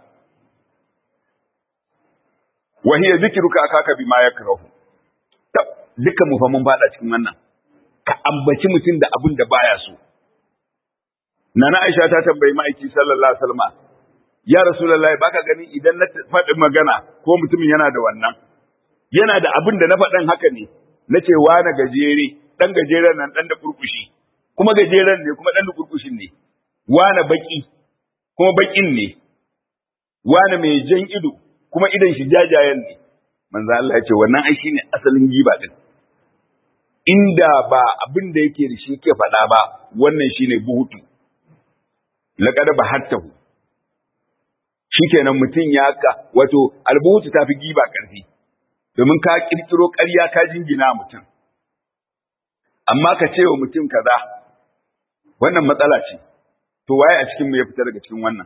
wa hiya zikruka akaka bima yakrahu. Duka mu fa mun fada cikin wannan, ka ambaci mutum da abin da baya so. Nana Aisha ta tambayi ma'aiki sallallahu alaihi wasallam, ya Rasulullahi baka gani idan na faɗi magana ko mutumin yana da wannan, yana da abin da na faɗan haka ne, nace wa na gajere, dan gajeren nan dan da kurkushi, kuma gajeren ne kuma dan da kurkushin ne, wa na baki kuma bakin ne, wa na mai jan ido kuma idan shi jajayen ne. Manzo Allah ya ce wannan ai shine asalin giba din. Inda ba abin da yake da shi ke faɗa ba, wannan shine buhutu. Laqad bahattahu. Shikenan mutum ya ka wato albuhutu tafi giba ƙarfi. Domin ka kirkiro ƙarya ka jingina mutum. amma ka ce wa mutum kaza wannan matsala ce. To waye a cikin mu ya fita daga cikin wannan?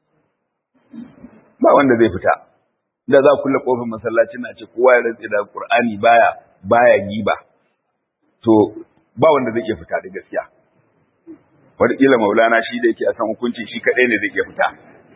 Ba wanda zai fita. Da za ku kulle kofar masallaci na ce kowa ya rantse da Qur'ani baya giba. To ba wanda zai iya fita da gaskiya. Wataƙila Maulana shi da yake a san hukunci shi kaɗai ne zai iya fita.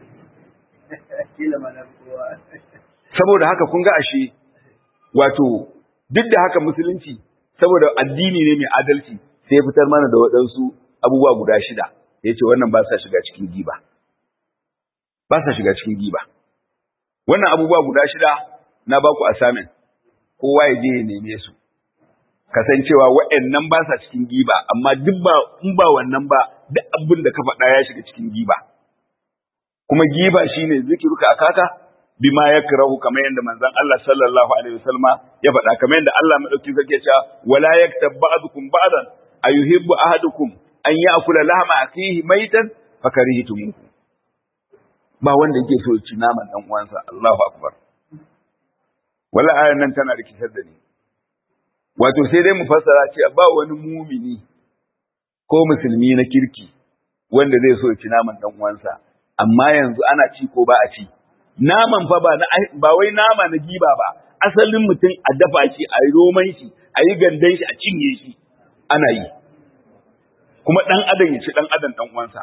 Saboda haka kun ga ashe wato duk da haka musulunci saboda addini ne mai adalci sai ya fitar mana da waɗansu abubuwa guda 6 ya ce wannan ba sa shiga cikin giba. Ba sa shiga cikin giba. Wannan abubuwa guda 6 na baku assignment kowa ya je ya neme su. Kasancewa waɗannan ba sa cikin giba amma duk ba in ba wannan ba duk abin da ka faɗa ya shiga cikin giba. Kuma giba shine zikiruka akaka bima yakrahu kamar yadda manzon Allah sallallahu alaihi wasallam ya faɗa, kamar yadda Allah madauki zake cewa wala yaktab ba'dukum ba'dan ayuhibbu ahadukum an ya'kula lahma akhihi maitan fakarihtum. Ba wanda yake so ci naman dan uwansa. Allahu akbar. Wala ayan nan tana rikitar da ni. Wato sai dai mu fassara ce ba wani mumini ko musulmi na kirki wanda zai so ci naman dan uwansa, amma yanzu ana ci ko ba a ci. Naman fa ba wai nama na giba ba, asalin mutum a dafa shi, a yi roman shi, a yi gandan shi, a cinye shi, ana yi. Kuma ɗan adam ya ci ɗan adam ɗan uwansa.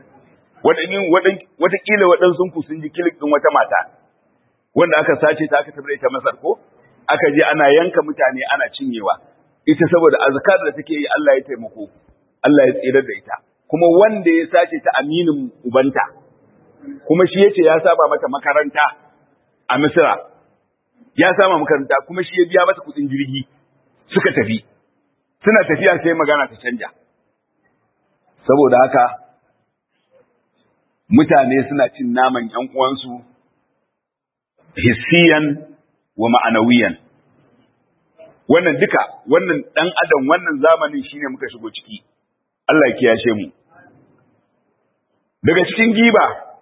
Wataƙila waɗansu ku sun ji kilik ɗin wata mata, wanda aka sace ta aka tafi da ita Masar ko? Aka je ana yanka mutane ana cinyewa. Ita saboda azkar da take yi Allah ya taimako, Allah ya tsirar da ita. Kuma wanda ya sace ta aminin ubanta. Kuma shi yace ya saba mata makaranta a Misra, ya saba makaranta kuma shi ya biya mata kuɗin jirgi suka tafi. Suna tafiya sai magana ta canja. Saboda haka mutane suna cin naman ƴan uwansu hissiyan wa ma'anawiyan. Wannan duka, wannan ɗan adam wannan zamanin shine muka shigo ciki. Allah ya kiyashe mu. Daga cikin giba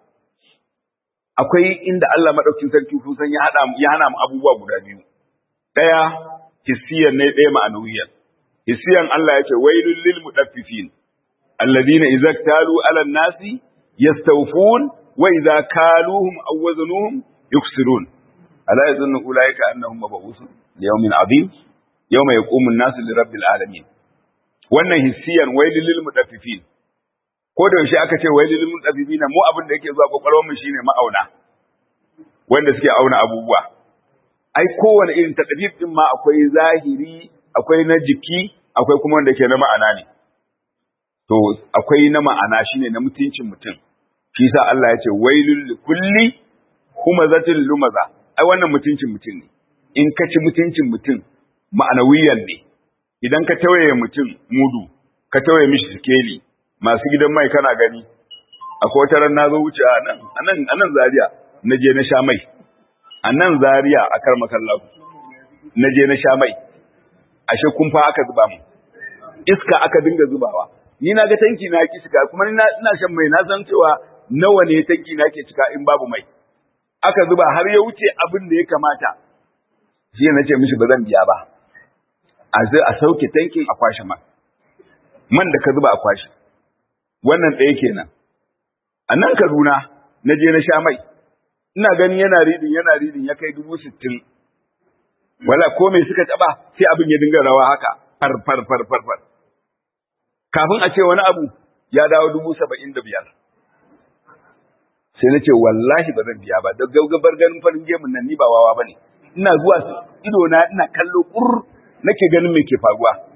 akwai inda Allah madaukakin sarki kusan ya hana mu abubuwa guda biyu. Daya hissiyan ne, daya ma'anawiyan. Hissiyan Allah yace wailul lil mudaffifin alladhina idza talu 'ala an-nasi yastawfun wa idza kaluhum aw wazanuhum yuksirun. Ala yadhunnu ulaika annahum mab'usun li yawmin 'azim yawma yaqumu an-nasu li rabbil alamin. Wannan hissiyan wailul lil mudaffifin. Ko da yaushe aka ce wailul mutaffifin mu abin da yake zuwa kokarin mu shine ma'auna wanda suke auna abubuwa. Ai kowane irin tadbib din ma akwai zahiri, akwai na jiki, akwai kuma wanda ke na ma'ana ne. To akwai na ma'ana shine na mutuncin mutum. Shi yasa Allah ya ce wailul likulli humazatil lumaza. Ai wannan mutuncin mutum ne. In ka ci mutuncin mutum ma'anawiyan ne. Idan ka tawaye mutum mudu, ka tawaye mishi sikeli, masu gidan mai kana gani, akwai wata ran na zo wuce a nan Zaria na je na sha mai, a nan Zaria a Karmakallahu na je na sha mai, ashe kumfa aka zuba mu, iska aka dinga zubawa, ni na ga tanki na ki cika kuma ina shan mai na san cewa nawa ne tanki na ke cika in babu mai, aka zuba har ya wuce abin da ya kamata, shi na ce mishi ba zan biya ba, a sauke tankin a kwashe man da ka zuba a kwashe. Wannan ɗaya kenan. A nan Kaduna na je na sha mai, ina gani yana ridin ya kai 60,000. Wala ko me suka taɓa sai abin ya dinga rawa haka far. Kafin a ce wani abu ya dawo 75,000. Sai na ce wallahi ba zan biya ba, da gaggabar ganin farin gemun nan ni ba wawa bane. Ina zuwa ido na ina kallo nake ganin me ke faruwa.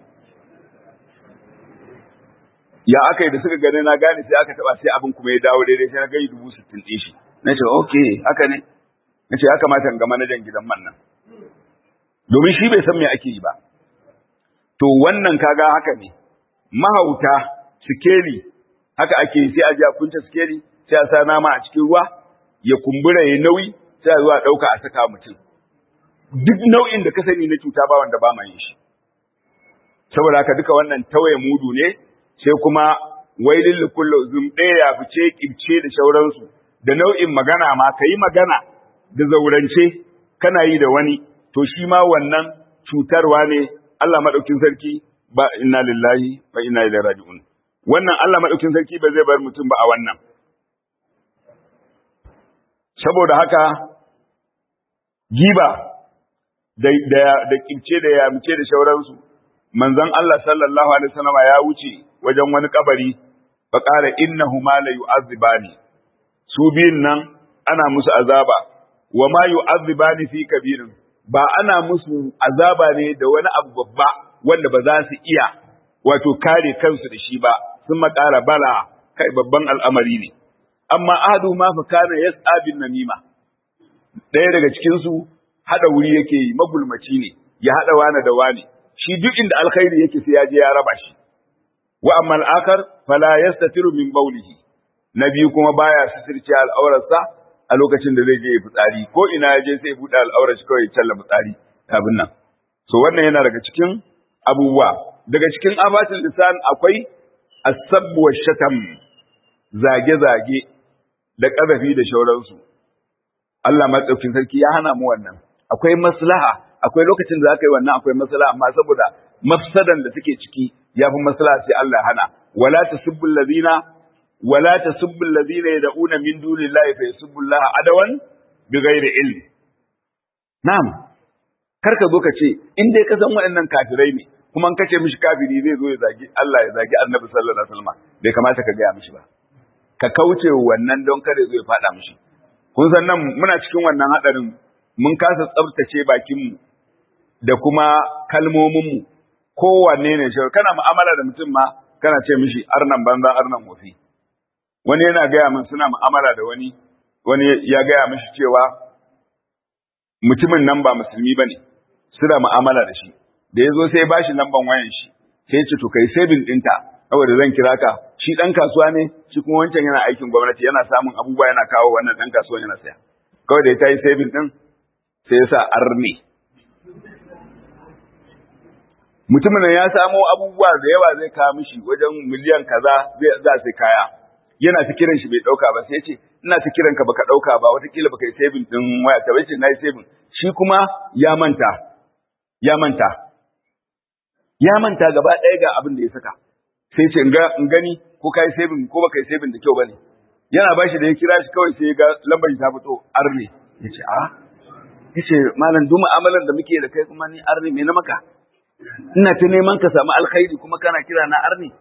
Ya aka yi da suka gane na gane sai aka taba sai abin kuma ya dawo daidai sai na gani 60,000 ɗin shi. Na ce okay haka ne. Na ce ya kamata in ga manajan gidan man nan. Domin shi bai san me ake yi ba. To wannan kaga haka ne. Mahauta sikeli haka ake yi sai a ji a kunta sikeli sai a sa nama a cikin ruwa ya kumbura ya nauyi sai a zuwa ɗauka a saka mutum. Duk nau'in da ka sani na cuta ba wanda ba ma yin shi. Saboda haka duka wannan tawaye mudu ne. Sai kuma wailin likullu zumɗe ya fice kibce da shauransu da nau'in magana ma ka yi magana da zaurance kana yi da wani to shi ma wannan cutarwa ne. Allah madaukin sarki ba inna lillahi wa inna ilaihi raji'un. Wannan Allah madaukin sarki ba zai bar mutum ba a wannan. Saboda haka giba da kimce da yamce da shauransu, manzon Allah sallallahu alaihi wasallam ya wuce wajen wani kabari fa qala innahuma la yu'azzibani, su biyun nan ana musu azaba, wa ma yu'azzibani fi kabirin, ba ana musu azaba ne da wani abu babba wanda ba za su iya wato kare kansu da shi ba, sun makara bala kai babban al'amari ne. Amma ahadu ma fa kana yas'a bin namima, ɗaya daga cikin su hada wuri yake yi, magulmaci ne, ya hada wani da wani, shi duk inda alkhairi yake sai ya je ya raba shi. Wa amma al-akhar fala yastatiru min bawlihi, nabi kuma baya sitirce al'aurarsa a lokacin da zai je ya fitsari, ko ina ya je sai buɗe al'aurar shi kawai ya challa fitsari abin nan. So wannan yana daga cikin abubuwa. Daga cikin abatul lisan akwai as-sabb wa shatam, zage-zage da ƙazafi da shauransu. Allah matsaukin sarki ya hana mu wannan. Akwai maslaha, akwai lokacin da za ka yi wannan akwai maslaha, amma saboda mafsadan da suke ciki ya fi maslaha sai Allah hana. Wala tasubbu allazina yad'una min dunillahi fa yasubbu Allah adawan bighairi ilm. Na'am. Kar ka zo ka ce in dai ka san waɗannan kafirai ne, kuma in kace mishi kafiri zai zo ya zagi Allah ya zagi Annabi sallallahu alaihi wasallam, bai kamata ka gaya mishi ba. Ka kauce wannan don kare zo ya faɗa mishi. Kun san nan muna cikin wannan hadarin, mun kasa tsabtace bakinmu da kuma kalmominmu, kowanne ne shi kana mu'amala da mutum ma kana ce mishi arnan banza arnan wofi. Wani yana gaya min suna mu'amala da wani ya gaya mishi cewa mutumin nan ba musulmi bane, suna mu'amala da shi. Da ya zo sai ya bashi lamban wayan shi, sai ya ce to kai saving ɗinta, saboda zan kira ka. Shi ɗan kasuwa ne, shi kuma wancan yana aikin gwamnati, yana samun abubuwa yana kawo, wannan ɗan kasuwan yana saya. Kawai da ya tayi saving ɗin sai ya sa arne. Mutumin nan ya samo abubuwa da yawa zai kawo mishi wajen miliyan kaza za su kaya. Yana ta kiran shi bai ɗauka ba, sai ya ce ina ta kiran ka baka ɗauka ba, watakila baka yi saving ɗin waya ta, bace na yi saving. Shi kuma ya manta gaba ɗaya ga abin da ya saka. Sai ce in gani ko kai saving ko baka yi saving da kyau bane. Yana bashi da ya kira shi kawai sai ya ga lambar ta fito arne. Yace malam duk mu'amalar da muke da kai kuma ni arne me na maka? Ina ta neman ka samu alkhairi kuma kana kira na arne.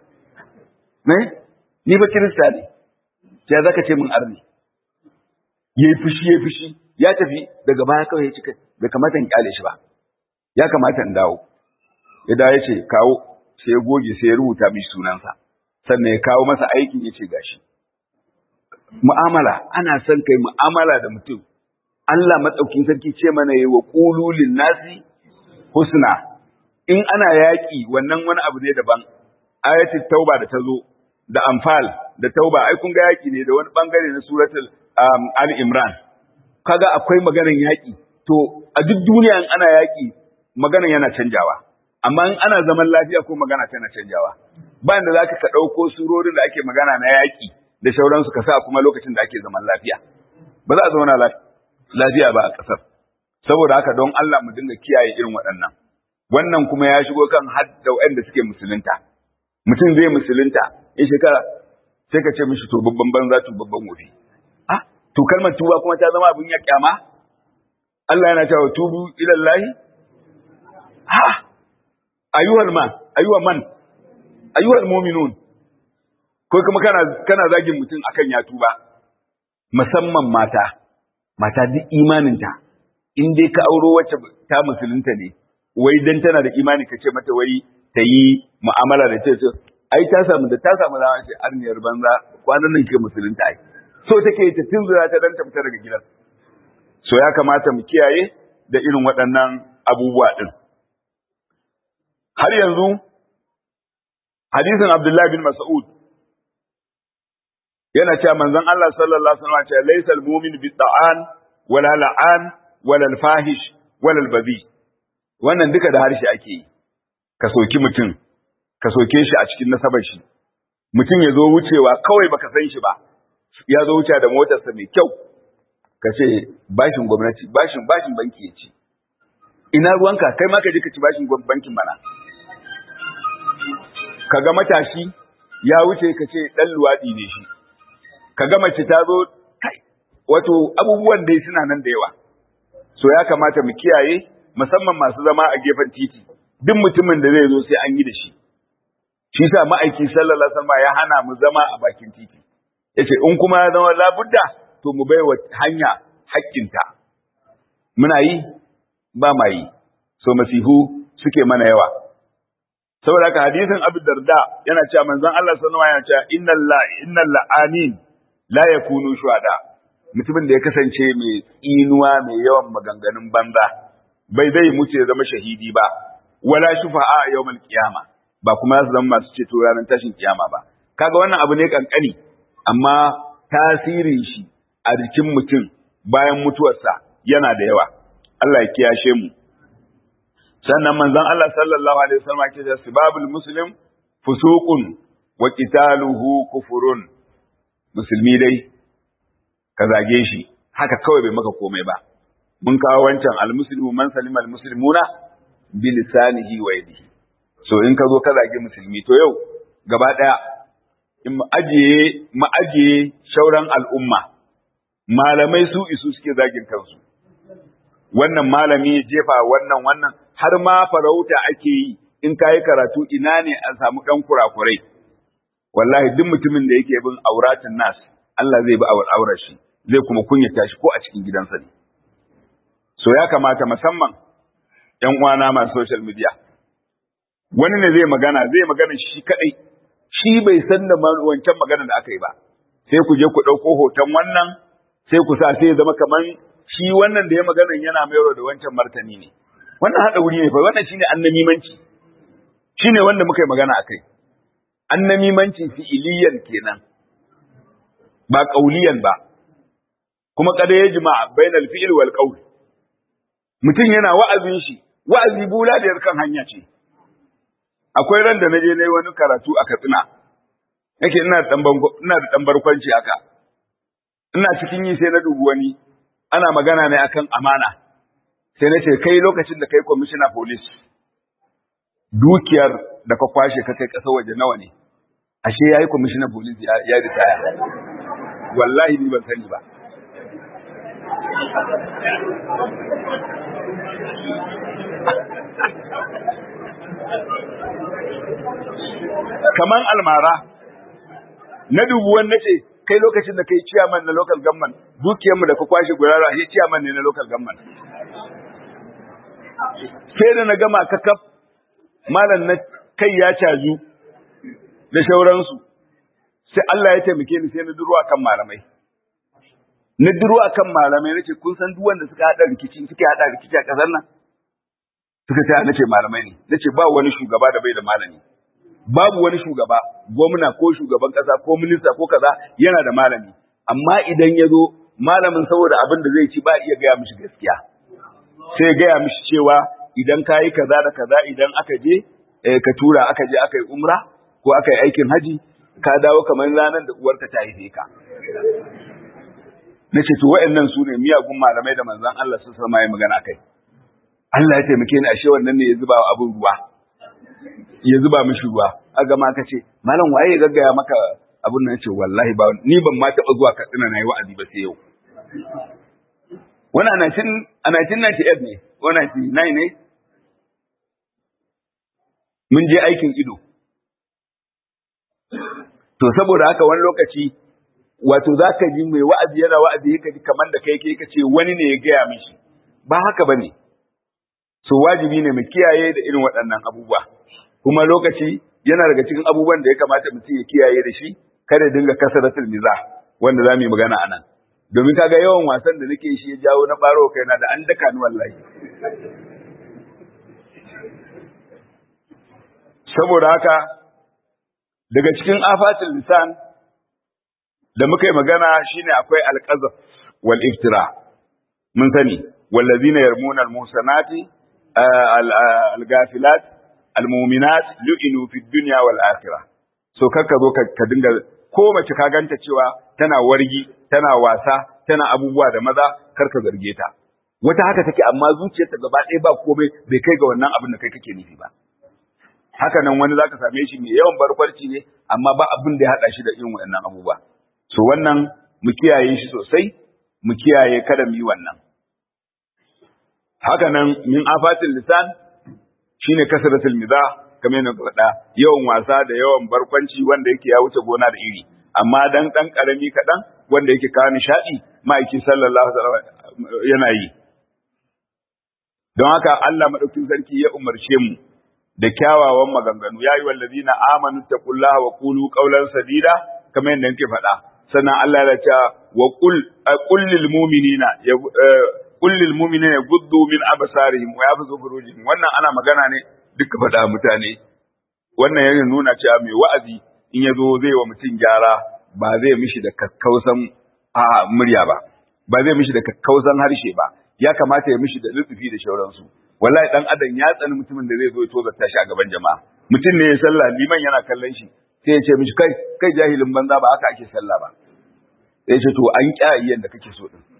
Ni ba kirista ne. Ya zaka ce min arne? Yayi fushi ya tafi, daga baya kawai ya cika, bai kamata in kyale shi ba. Ya kamata in dawo. Ya dawo ya ce kawo, sai ya goge sai ya rubuta mishi sunansa, sannan ya kawo masa aikin ya ce gashi. Mu'amala, ana son kai mu'amala da mutum. Allah matsaukin sarki ce mana yi wa ƙululin nasi husna. In ana yaƙi wannan wani abu ne daban. Ayatul Tauba da ta zo, da Anfal da Tauba, ai kun ga yaƙi ne da wani ɓangare na suratul Al-Imran. Kaga akwai maganar yaƙi. To a duk duniya in ana yaƙi maganar yana canjawa. Amma in ana zaman lafiya ko magana tana canjawa. Bayan da zaka ka ɗauko surorin da ake magana na yaƙi da sauransu ka sa kuma lokacin da ake zaman lafiya. Ba za a zauna lafiya ba a ƙasar. Saboda haka don Allah mu dinga kiyaye irin waɗannan. Wannan kuma ya shigo kan hadda waɗanda suke musulunta. Mutum zai musulunta in shekara sai ka ce mishi to babban banza to babban wofi. To kalmar tuba kuma ta zama abin ya kyama? Allah yana cewa tubu ilallahi? Ayyuhal mu'minun. Ko kuma kana zagin mutum akan ya tuba. Musamman mata duk imaninta, in dai ka auro wacce ta musulunta ne, wai dan tana da imani ka ce mata wai ta yi mu'amala da ce ai ta samu zama ce arniyar banza kwanan nan ke musulunta ai. So take ta tunzura ta dan ta fita daga gidan. So ya kamata mu kiyaye da irin waɗannan abubuwa din. Har yanzu hadisin Abdullah bin Mas'ud yana cewa manzon Allah sallallahu alaihi wasallam ce laysal mu'min bi ta'an wala la'an wala al-fahish wala al-bazi. Wannan duka da harshe ake yi. Ka soki mutum, ka soke shi a cikin nasabar shi. Mutum ya zo wucewa kawai baka san shi ba. Ya zo wuce da motarsa mai kyau. Ka ce bashin gwamnati, bashin banki ya ci. Ina ruwanka, kai ma ka je ka ci bashin bankin mana. kaga matashi ya wuce ka ce dan luwadi ne shi, kaga mace ta zo kai, wato abubuwan dai suna nan da yawa. So ya kamata mu kiyaye, musamman masu zama a gefen titi, duk mutumin da zai zo sai an yi da shi. Shi sa ma'aiki sallallahu alaihi wasallam ya hana mu zama a bakin titi. Yace in kuma ya zama labudda to mu baiwa hanya haƙƙinta. Muna yi ba ma yi. So masihu suke mana yawa. Saboda haka hadisin Abu Darda yana cewa manzon Allah sallallahu alaihi wasallam yana cewa innal la'anin la yakunu shuhada. Mutumin da ya kasance mai tsinuwa mai yawan maganganun banza bai zai mutu ya zama shahidi ba, wala shufa'a yawmal qiyama, ba kuma su zama masu ceto ranar tashin kiyama ba. Kaga wannan abu ne kankani, amma tasirin shi a jikin mutum bayan mutuwarsa yana da yawa. Allah ya kiyashe mu. Sannan manzon Allah sallallahu alaihi wasallam ya ce sibabul muslim fusuqun wa qitaluhu kufurun. Musulmi dai ka zage shi haka kawai bai maka komai ba. Mun kawo wancan almuslimu man salima almuslimuna bi lisanihi wa yadihi. So in ka zo ka zage musulmi to yau gaba daya in ma'ajiye shauran al'umma, malamai su isu suke zagin kansu. Wannan malami ya jefa wannan har ma farauta ake yi in kayi karatu ina ne a samu ɗan kurakurai. Wallahi duk mutumin da yake bin auratin nas Allah zai bi aurar shi, zai kuma kunyata shi ko a cikin gidansa ne. So ya kamata musamman ƴan uwana masu social media, wani ne zai magana shi kadai, shi bai san da wancan magana da aka yi ba, sai ku je ku ɗauko hoton wannan sai ku sa sai ya zama kaman shi wannan da ya magana yana mayar da wancan martani ne. Wannan haɗa wuri ne fa, wannan shine annamimanci, shine wanda muka yi magana akai. Annamimanci fi'iliyan kenan, ba ƙauliyan ba, kuma kada ya jima'a bainal fi'il wal qaul. Mutum yana wa'azin shi, wa'azi bula da kan hanya ce. Akwai ran da naje nayi wani karatu a Katsina, nake ina da ɗan barkwanci haka. Ina cikin yi sai na dubi wani ana magana ne akan amana. Sai na ce kai lokacin da kai commissioner police, dukiyar da ka kwashe ka kai ƙasar waje nawa ne? Ashe yayi commissioner police ya ritaya. Wallahi ni ban sani ba. Kaman almara na dubu wanda ce kai lokacin da kai chairman na local government, dukiyarmu da ka kwashe gurara shi chairman ne na local government. Sai da na gama kakaf malam na kai ya caju da shauransu, sai Allah ya taimake ni sai na duro akan malamai. Na duro akan malamai nace kun san duk wanda suka hada rikici a kasar nan? Suka ce nace malamai ne. Nace ba wani shugaba da bai da malami. Babu wani shugaba, gwamna ko shugaban kasa ko minista ko kaza yana da malami. Amma idan ya zo malamin saboda abin da zai ci ba iya gaya mishi gaskiya. Sai gaya mishi cewa idan ka yi kaza da kaza idan aka je ka tura aka je aka yi umra ko aka yi aikin haji ka dawo kamar ranar da uwarka ta haife ka. Na ce to wa'annan su ne miyagun malamai da manzon Allah sun sama yi magana akai. Allah ya taimake ni ashe wannan ne ya zuba abin ruwa. Ya zuba mishi ruwa. Aga ma ka ce malam waye ya gaggaya maka abin nan, ce wallahi ba ni ban ma taɓa zuwa Katsina na yi wa'azi ba sai yau. Wani a 1998 ne, ko 99 ne, mun je aikin ido. To saboda haka wani lokaci, wato za ka ji mai wa'azi yana wa'azi ka ji kamar da kai ka ce wani ne ya gaya mishi, ba haka ba ne. So wajibi ne mu kiyaye da irin waɗannan abubuwa. Kuma lokaci yana daga cikin abubuwan da ya kamata mutum ya kiyaye da shi, kada dinga kasaratul mizah wanda za mu yi magana a nan. Domin kaga yawan wasan da nake shi ya jawo na faro kaina da an daka ni wallahi. Saboda haka daga cikin afatul lisan da muka yi magana shine akwai alqazaf wal iftira. Mun sani wallazina yarmuna almusanati algafilat almu'minat lu'inu fid dunya wal akhirah. So kakka zo ka dinga ko mace ka ganta cewa tana wargi, tana wasa, tana abubuwa da maza, karka zarge ta. Wata haka take amma zuciyarta gaba ɗaya ba komai bai kai ga wannan abin da kai kake nufi ba. haka nan wani zaka same shi mai yawan barkwarci ne amma ba abin da ya hada shi da irin waɗannan abubuwa. So wannan mu kiyaye shi sosai, mu kiyaye kada mu yi wannan. Haka nan min afatil lisan shine kasratul mizah, kamar yadda faɗa, yawan wasa da yawan barkwanci wanda yake ya wuce gona da iri, amma dan karami kaɗan wanda yake kawo nishaɗi ma'aiki sallallahu alaihi wasallam yana yi. Don haka Allah madaukakin sarki ya umarce mu da kyawawan maganganu, ya yi wallazina amanu taqullaha wa qulu qawlan sadida, kamar yadda yake faɗa. Sannan Allah ya ce wa qul lil mu'minina yaghuddu min absarihim wa yahfazu furujihim. Wannan ana magana ne duka faɗa mutane. Wannan yana nuna cewa mai wa'azi in ya zo zai wa mutum gyara ba zai mishi da kakkausan murya ba, ba zai mishi da kakkausan harshe ba, ya kamata ya mishi da lutsufi da shauransu. Wallahi dan adam ya tsani mutumin da zai zo ya tozarta shi a gaban jama'a. Mutum ne ya sallah, liman yana kallon shi, sai ya ce mishi kai jahilin banza, ba haka ake sallah ba. Sai ya ce to an kyayi yanda kake so din.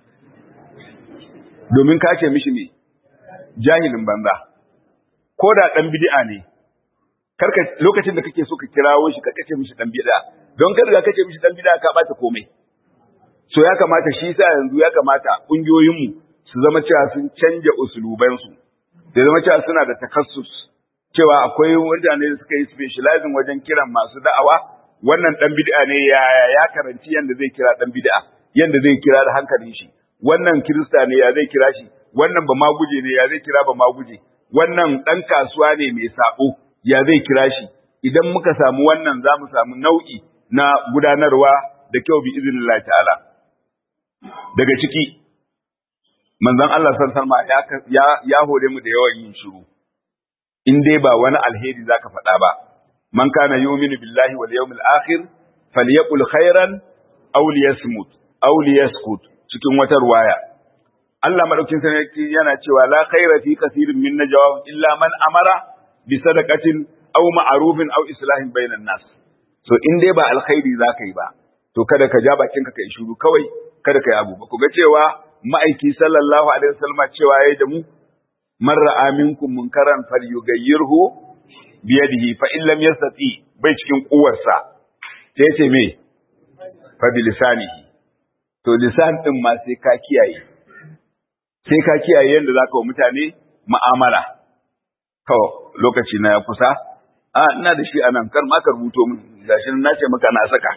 Domin ka ce mishi me jahilin banza. Ko da dan bid'a ne, karka lokacin da kake so ka kirawo shi ka kace mishi dan bid'a, don kada ka kace mishi dan bid'a ka bata komai. So ya kamata shi sa yanzu ya kamata kungiyoyinmu su zama cewa sun canja usulubansu, da zama cewa suna da takassus, cewa akwai mutane da suka yi specializing wajen kiran masu da'awa. Wannan dan bid'a ne ya karanci yanda zai kira dan bid'a, yanda zai kira da hankalin shi. Wannan kirista ne ya zai kira shi, wannan ba maguje ne ya zai kira ba maguje, wannan dan kasuwa ne mai sabo ya zai kira shi. Idan muka samu wannan za mu samu nau'i na gudanarwa da kyau bi iznillahi ta'ala. Daga ciki manzon Allah sallallahu alaihi wasallam ya hore mu da yawan yin shiru. In dai ba wani alheri zaka faɗa ba, man kana yu'minu billahi wal yawmil akhir falyaqul khairan aw liyasmut aw liyaskut, cikin wata ruwaya. Allah madaukin sarki yana cewa la khaira fi kaseerin min najwa illa man amara bi sadaqatin aw ma'rufin aw islahin bainan nas. So in dai ba alkhairi zaka yi ba, to kada ka ja bakinka kai shiru kawai, kada ka yi abu. Ba ku ga cewa ma'aiki sallallahu alaihi wasallam cewa yayi da mu, man ra'a minkum munkaran falyughayyirhu bi yadihi fa in lam yastati, bai cikin kuwarsa, sai ya ce me fa bi lisanihi. To lisan din ma sai ka kiyaye, sai ka kiyaye yanda zaka wa mutane mu'amala. To lokaci na ya kusa, ina da shi anan, kar ma ka rubuto min, gashi na ce maka na saka.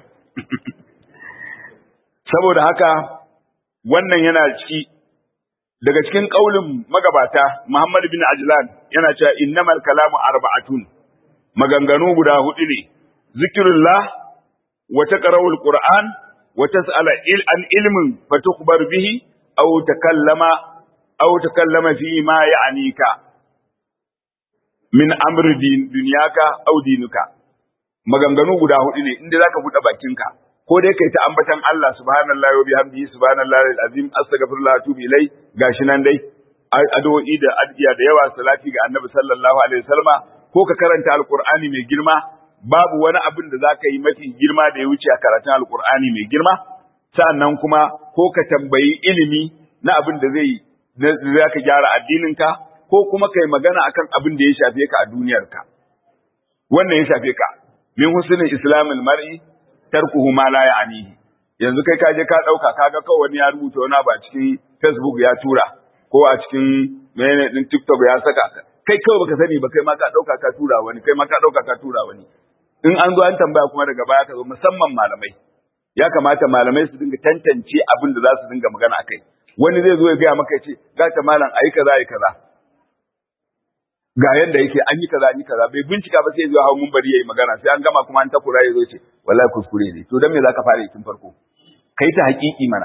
Saboda haka wannan yana ciki daga cikin kaulin magabata. Muhammad bin Ajlan yana cewa innamal kalamu arba'atun, maganganu guda hudu ne: zikrullah wa taqra'ul qur'an wa tas'ala an ilmin fatukhbar bihi aw takallama fi ma ya'nika min amri dunyaka aw dinuka. Maganganu guda hudu ne, inda zaka buɗe bakinka, ko dai kai ta ambatan Allah subhanallahi wa bihamdihi subhanallahi alazim astaghfirullah atubu ilai, gashi nan dai addu'o'i da addu'a da yawa, salati ga annabi sallallahu alaihi wasallama, ko ka karanta alqur'ani mai girma. Babu wani abin da zaka yi mafi girma da ya wuce a karatun alqur'ani mai girma. Sa'annan kuma ko ka tambayi ilimi na abin da zaka gyara addininka, ko kuma kai magana akan abin da ya shafe ka a duniyarka. Wannan ya shafe ka. Min husnul islamil mar'i tarkuhu ma la ya'nihi. Yanzu kai ka je ka dauka, kaga kawai wani ya rubuta wani ba cikin Facebook ya tura, ko a cikin menene din TikTok ya saka, kai kawai baka sani ba, kai ma ka dauka ka tura wani, kai ma ka dauka ka tura wani. In an zo an tambaya kuma daga baya ka zo, musamman malamai, ya kamata malamai su dinga tantance abin da za su dinga magana akai. Wani zai zo ya gaya maka ya ce ga ta malam ayi kaza ayi kaza, ga yanda yake an yi kaza bai bincika ba, sai ya zo hawo munbari yayi magana, sai an gama kuma an takura ya zo ce wallahi kuskure ne. To dan me zaka fara tun farko? Kai ta hakiki mana.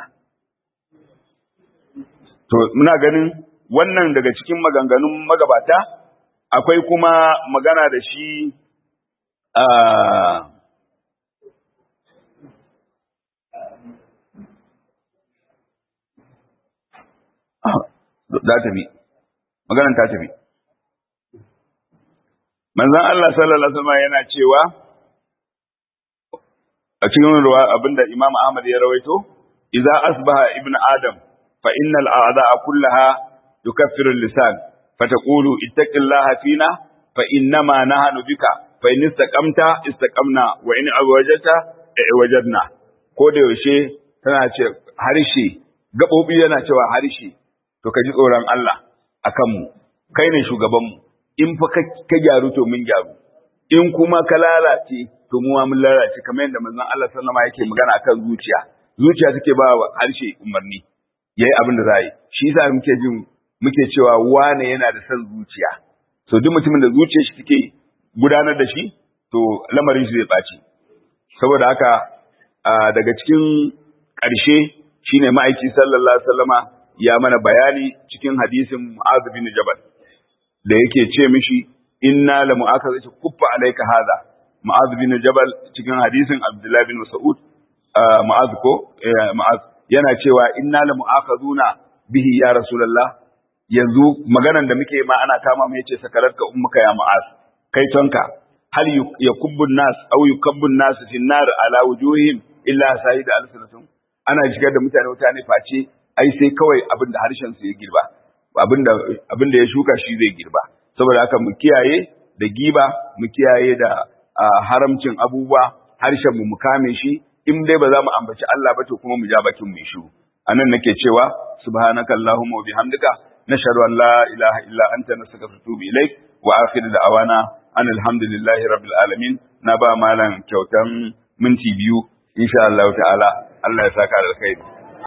To muna ganin wannan daga cikin maganganun magabata. Akwai kuma magana da shi maganan ta tafi. Manzon Allah sallallahu alaihi wasallam yana cewa a cikin ruwa abinda Imam Ahmad ya rawaito, idza asbaha ibn adam fa innal a'da'a kullaha tukaffiru al-lisan fataqulu ittaqillaha fina fa innama nahnu bika fa in istaqamta istaqamna wa in awajata wajadna. Ko da yaushe tana ce harshe, gabobi yana cewa harshe, to ka ji tsoron Allah akan mu, kai ne shugaban mu, in fa ka gyaru to mun gyaru, in kuma ka lalace to mu mun lalace, kamar yadda manzon Allah sallama yake magana akan zuciya. Zuciya take ba wa harshe umarni yayi abin da za yi. Shi yasa muke cewa wane yana da son zuciya. So duk mutumin da zuciyar shi take gudanar da shi to lamarin shi zai ɓaci. Saboda haka daga cikin ƙarshe shine ma'aiki sallallahu alaihi wasallama ya mana bayani cikin hadisin Mu'adh bin Jabal da yake ce mishi inna la mu'akhadhatu kuffa alayka hadha. Mu'adh bin Jabal cikin hadisin Abdullah bin Mas'ud Mu'adh yana cewa inna la mu'akhaduna bihi ya Rasulullah, yanzu maganan da muke ma ana kama mu yace sakaratka ummuka ya Mu'adh, kai tonka hal yakubbun nas aw yukabbun nas fi nar ala wujuhihim illa sa'id al-sunnatun. Ana shigar da mutane face ai sai kawai abinda harshen su ya girba, abinda ya shuka shi zai girba. Saboda haka mu kiyaye da giba, mu kiyaye da haramcin abubuwa, harshen mu kame shi, in dai ba za mu ambaci Allah ba to kuma mu ja bakin mu shiru. Anan nake cewa subhanakallahumma wa bihamdika nashhadu an la ilaha illa anta nastaghfiruka wa atubu ilaik wa akhiru da'awana alhamdulillahi rabbil alamin. Na ba malam kyautan minti 2 insha Allah ta'ala. Allah ya saka da alkhairi.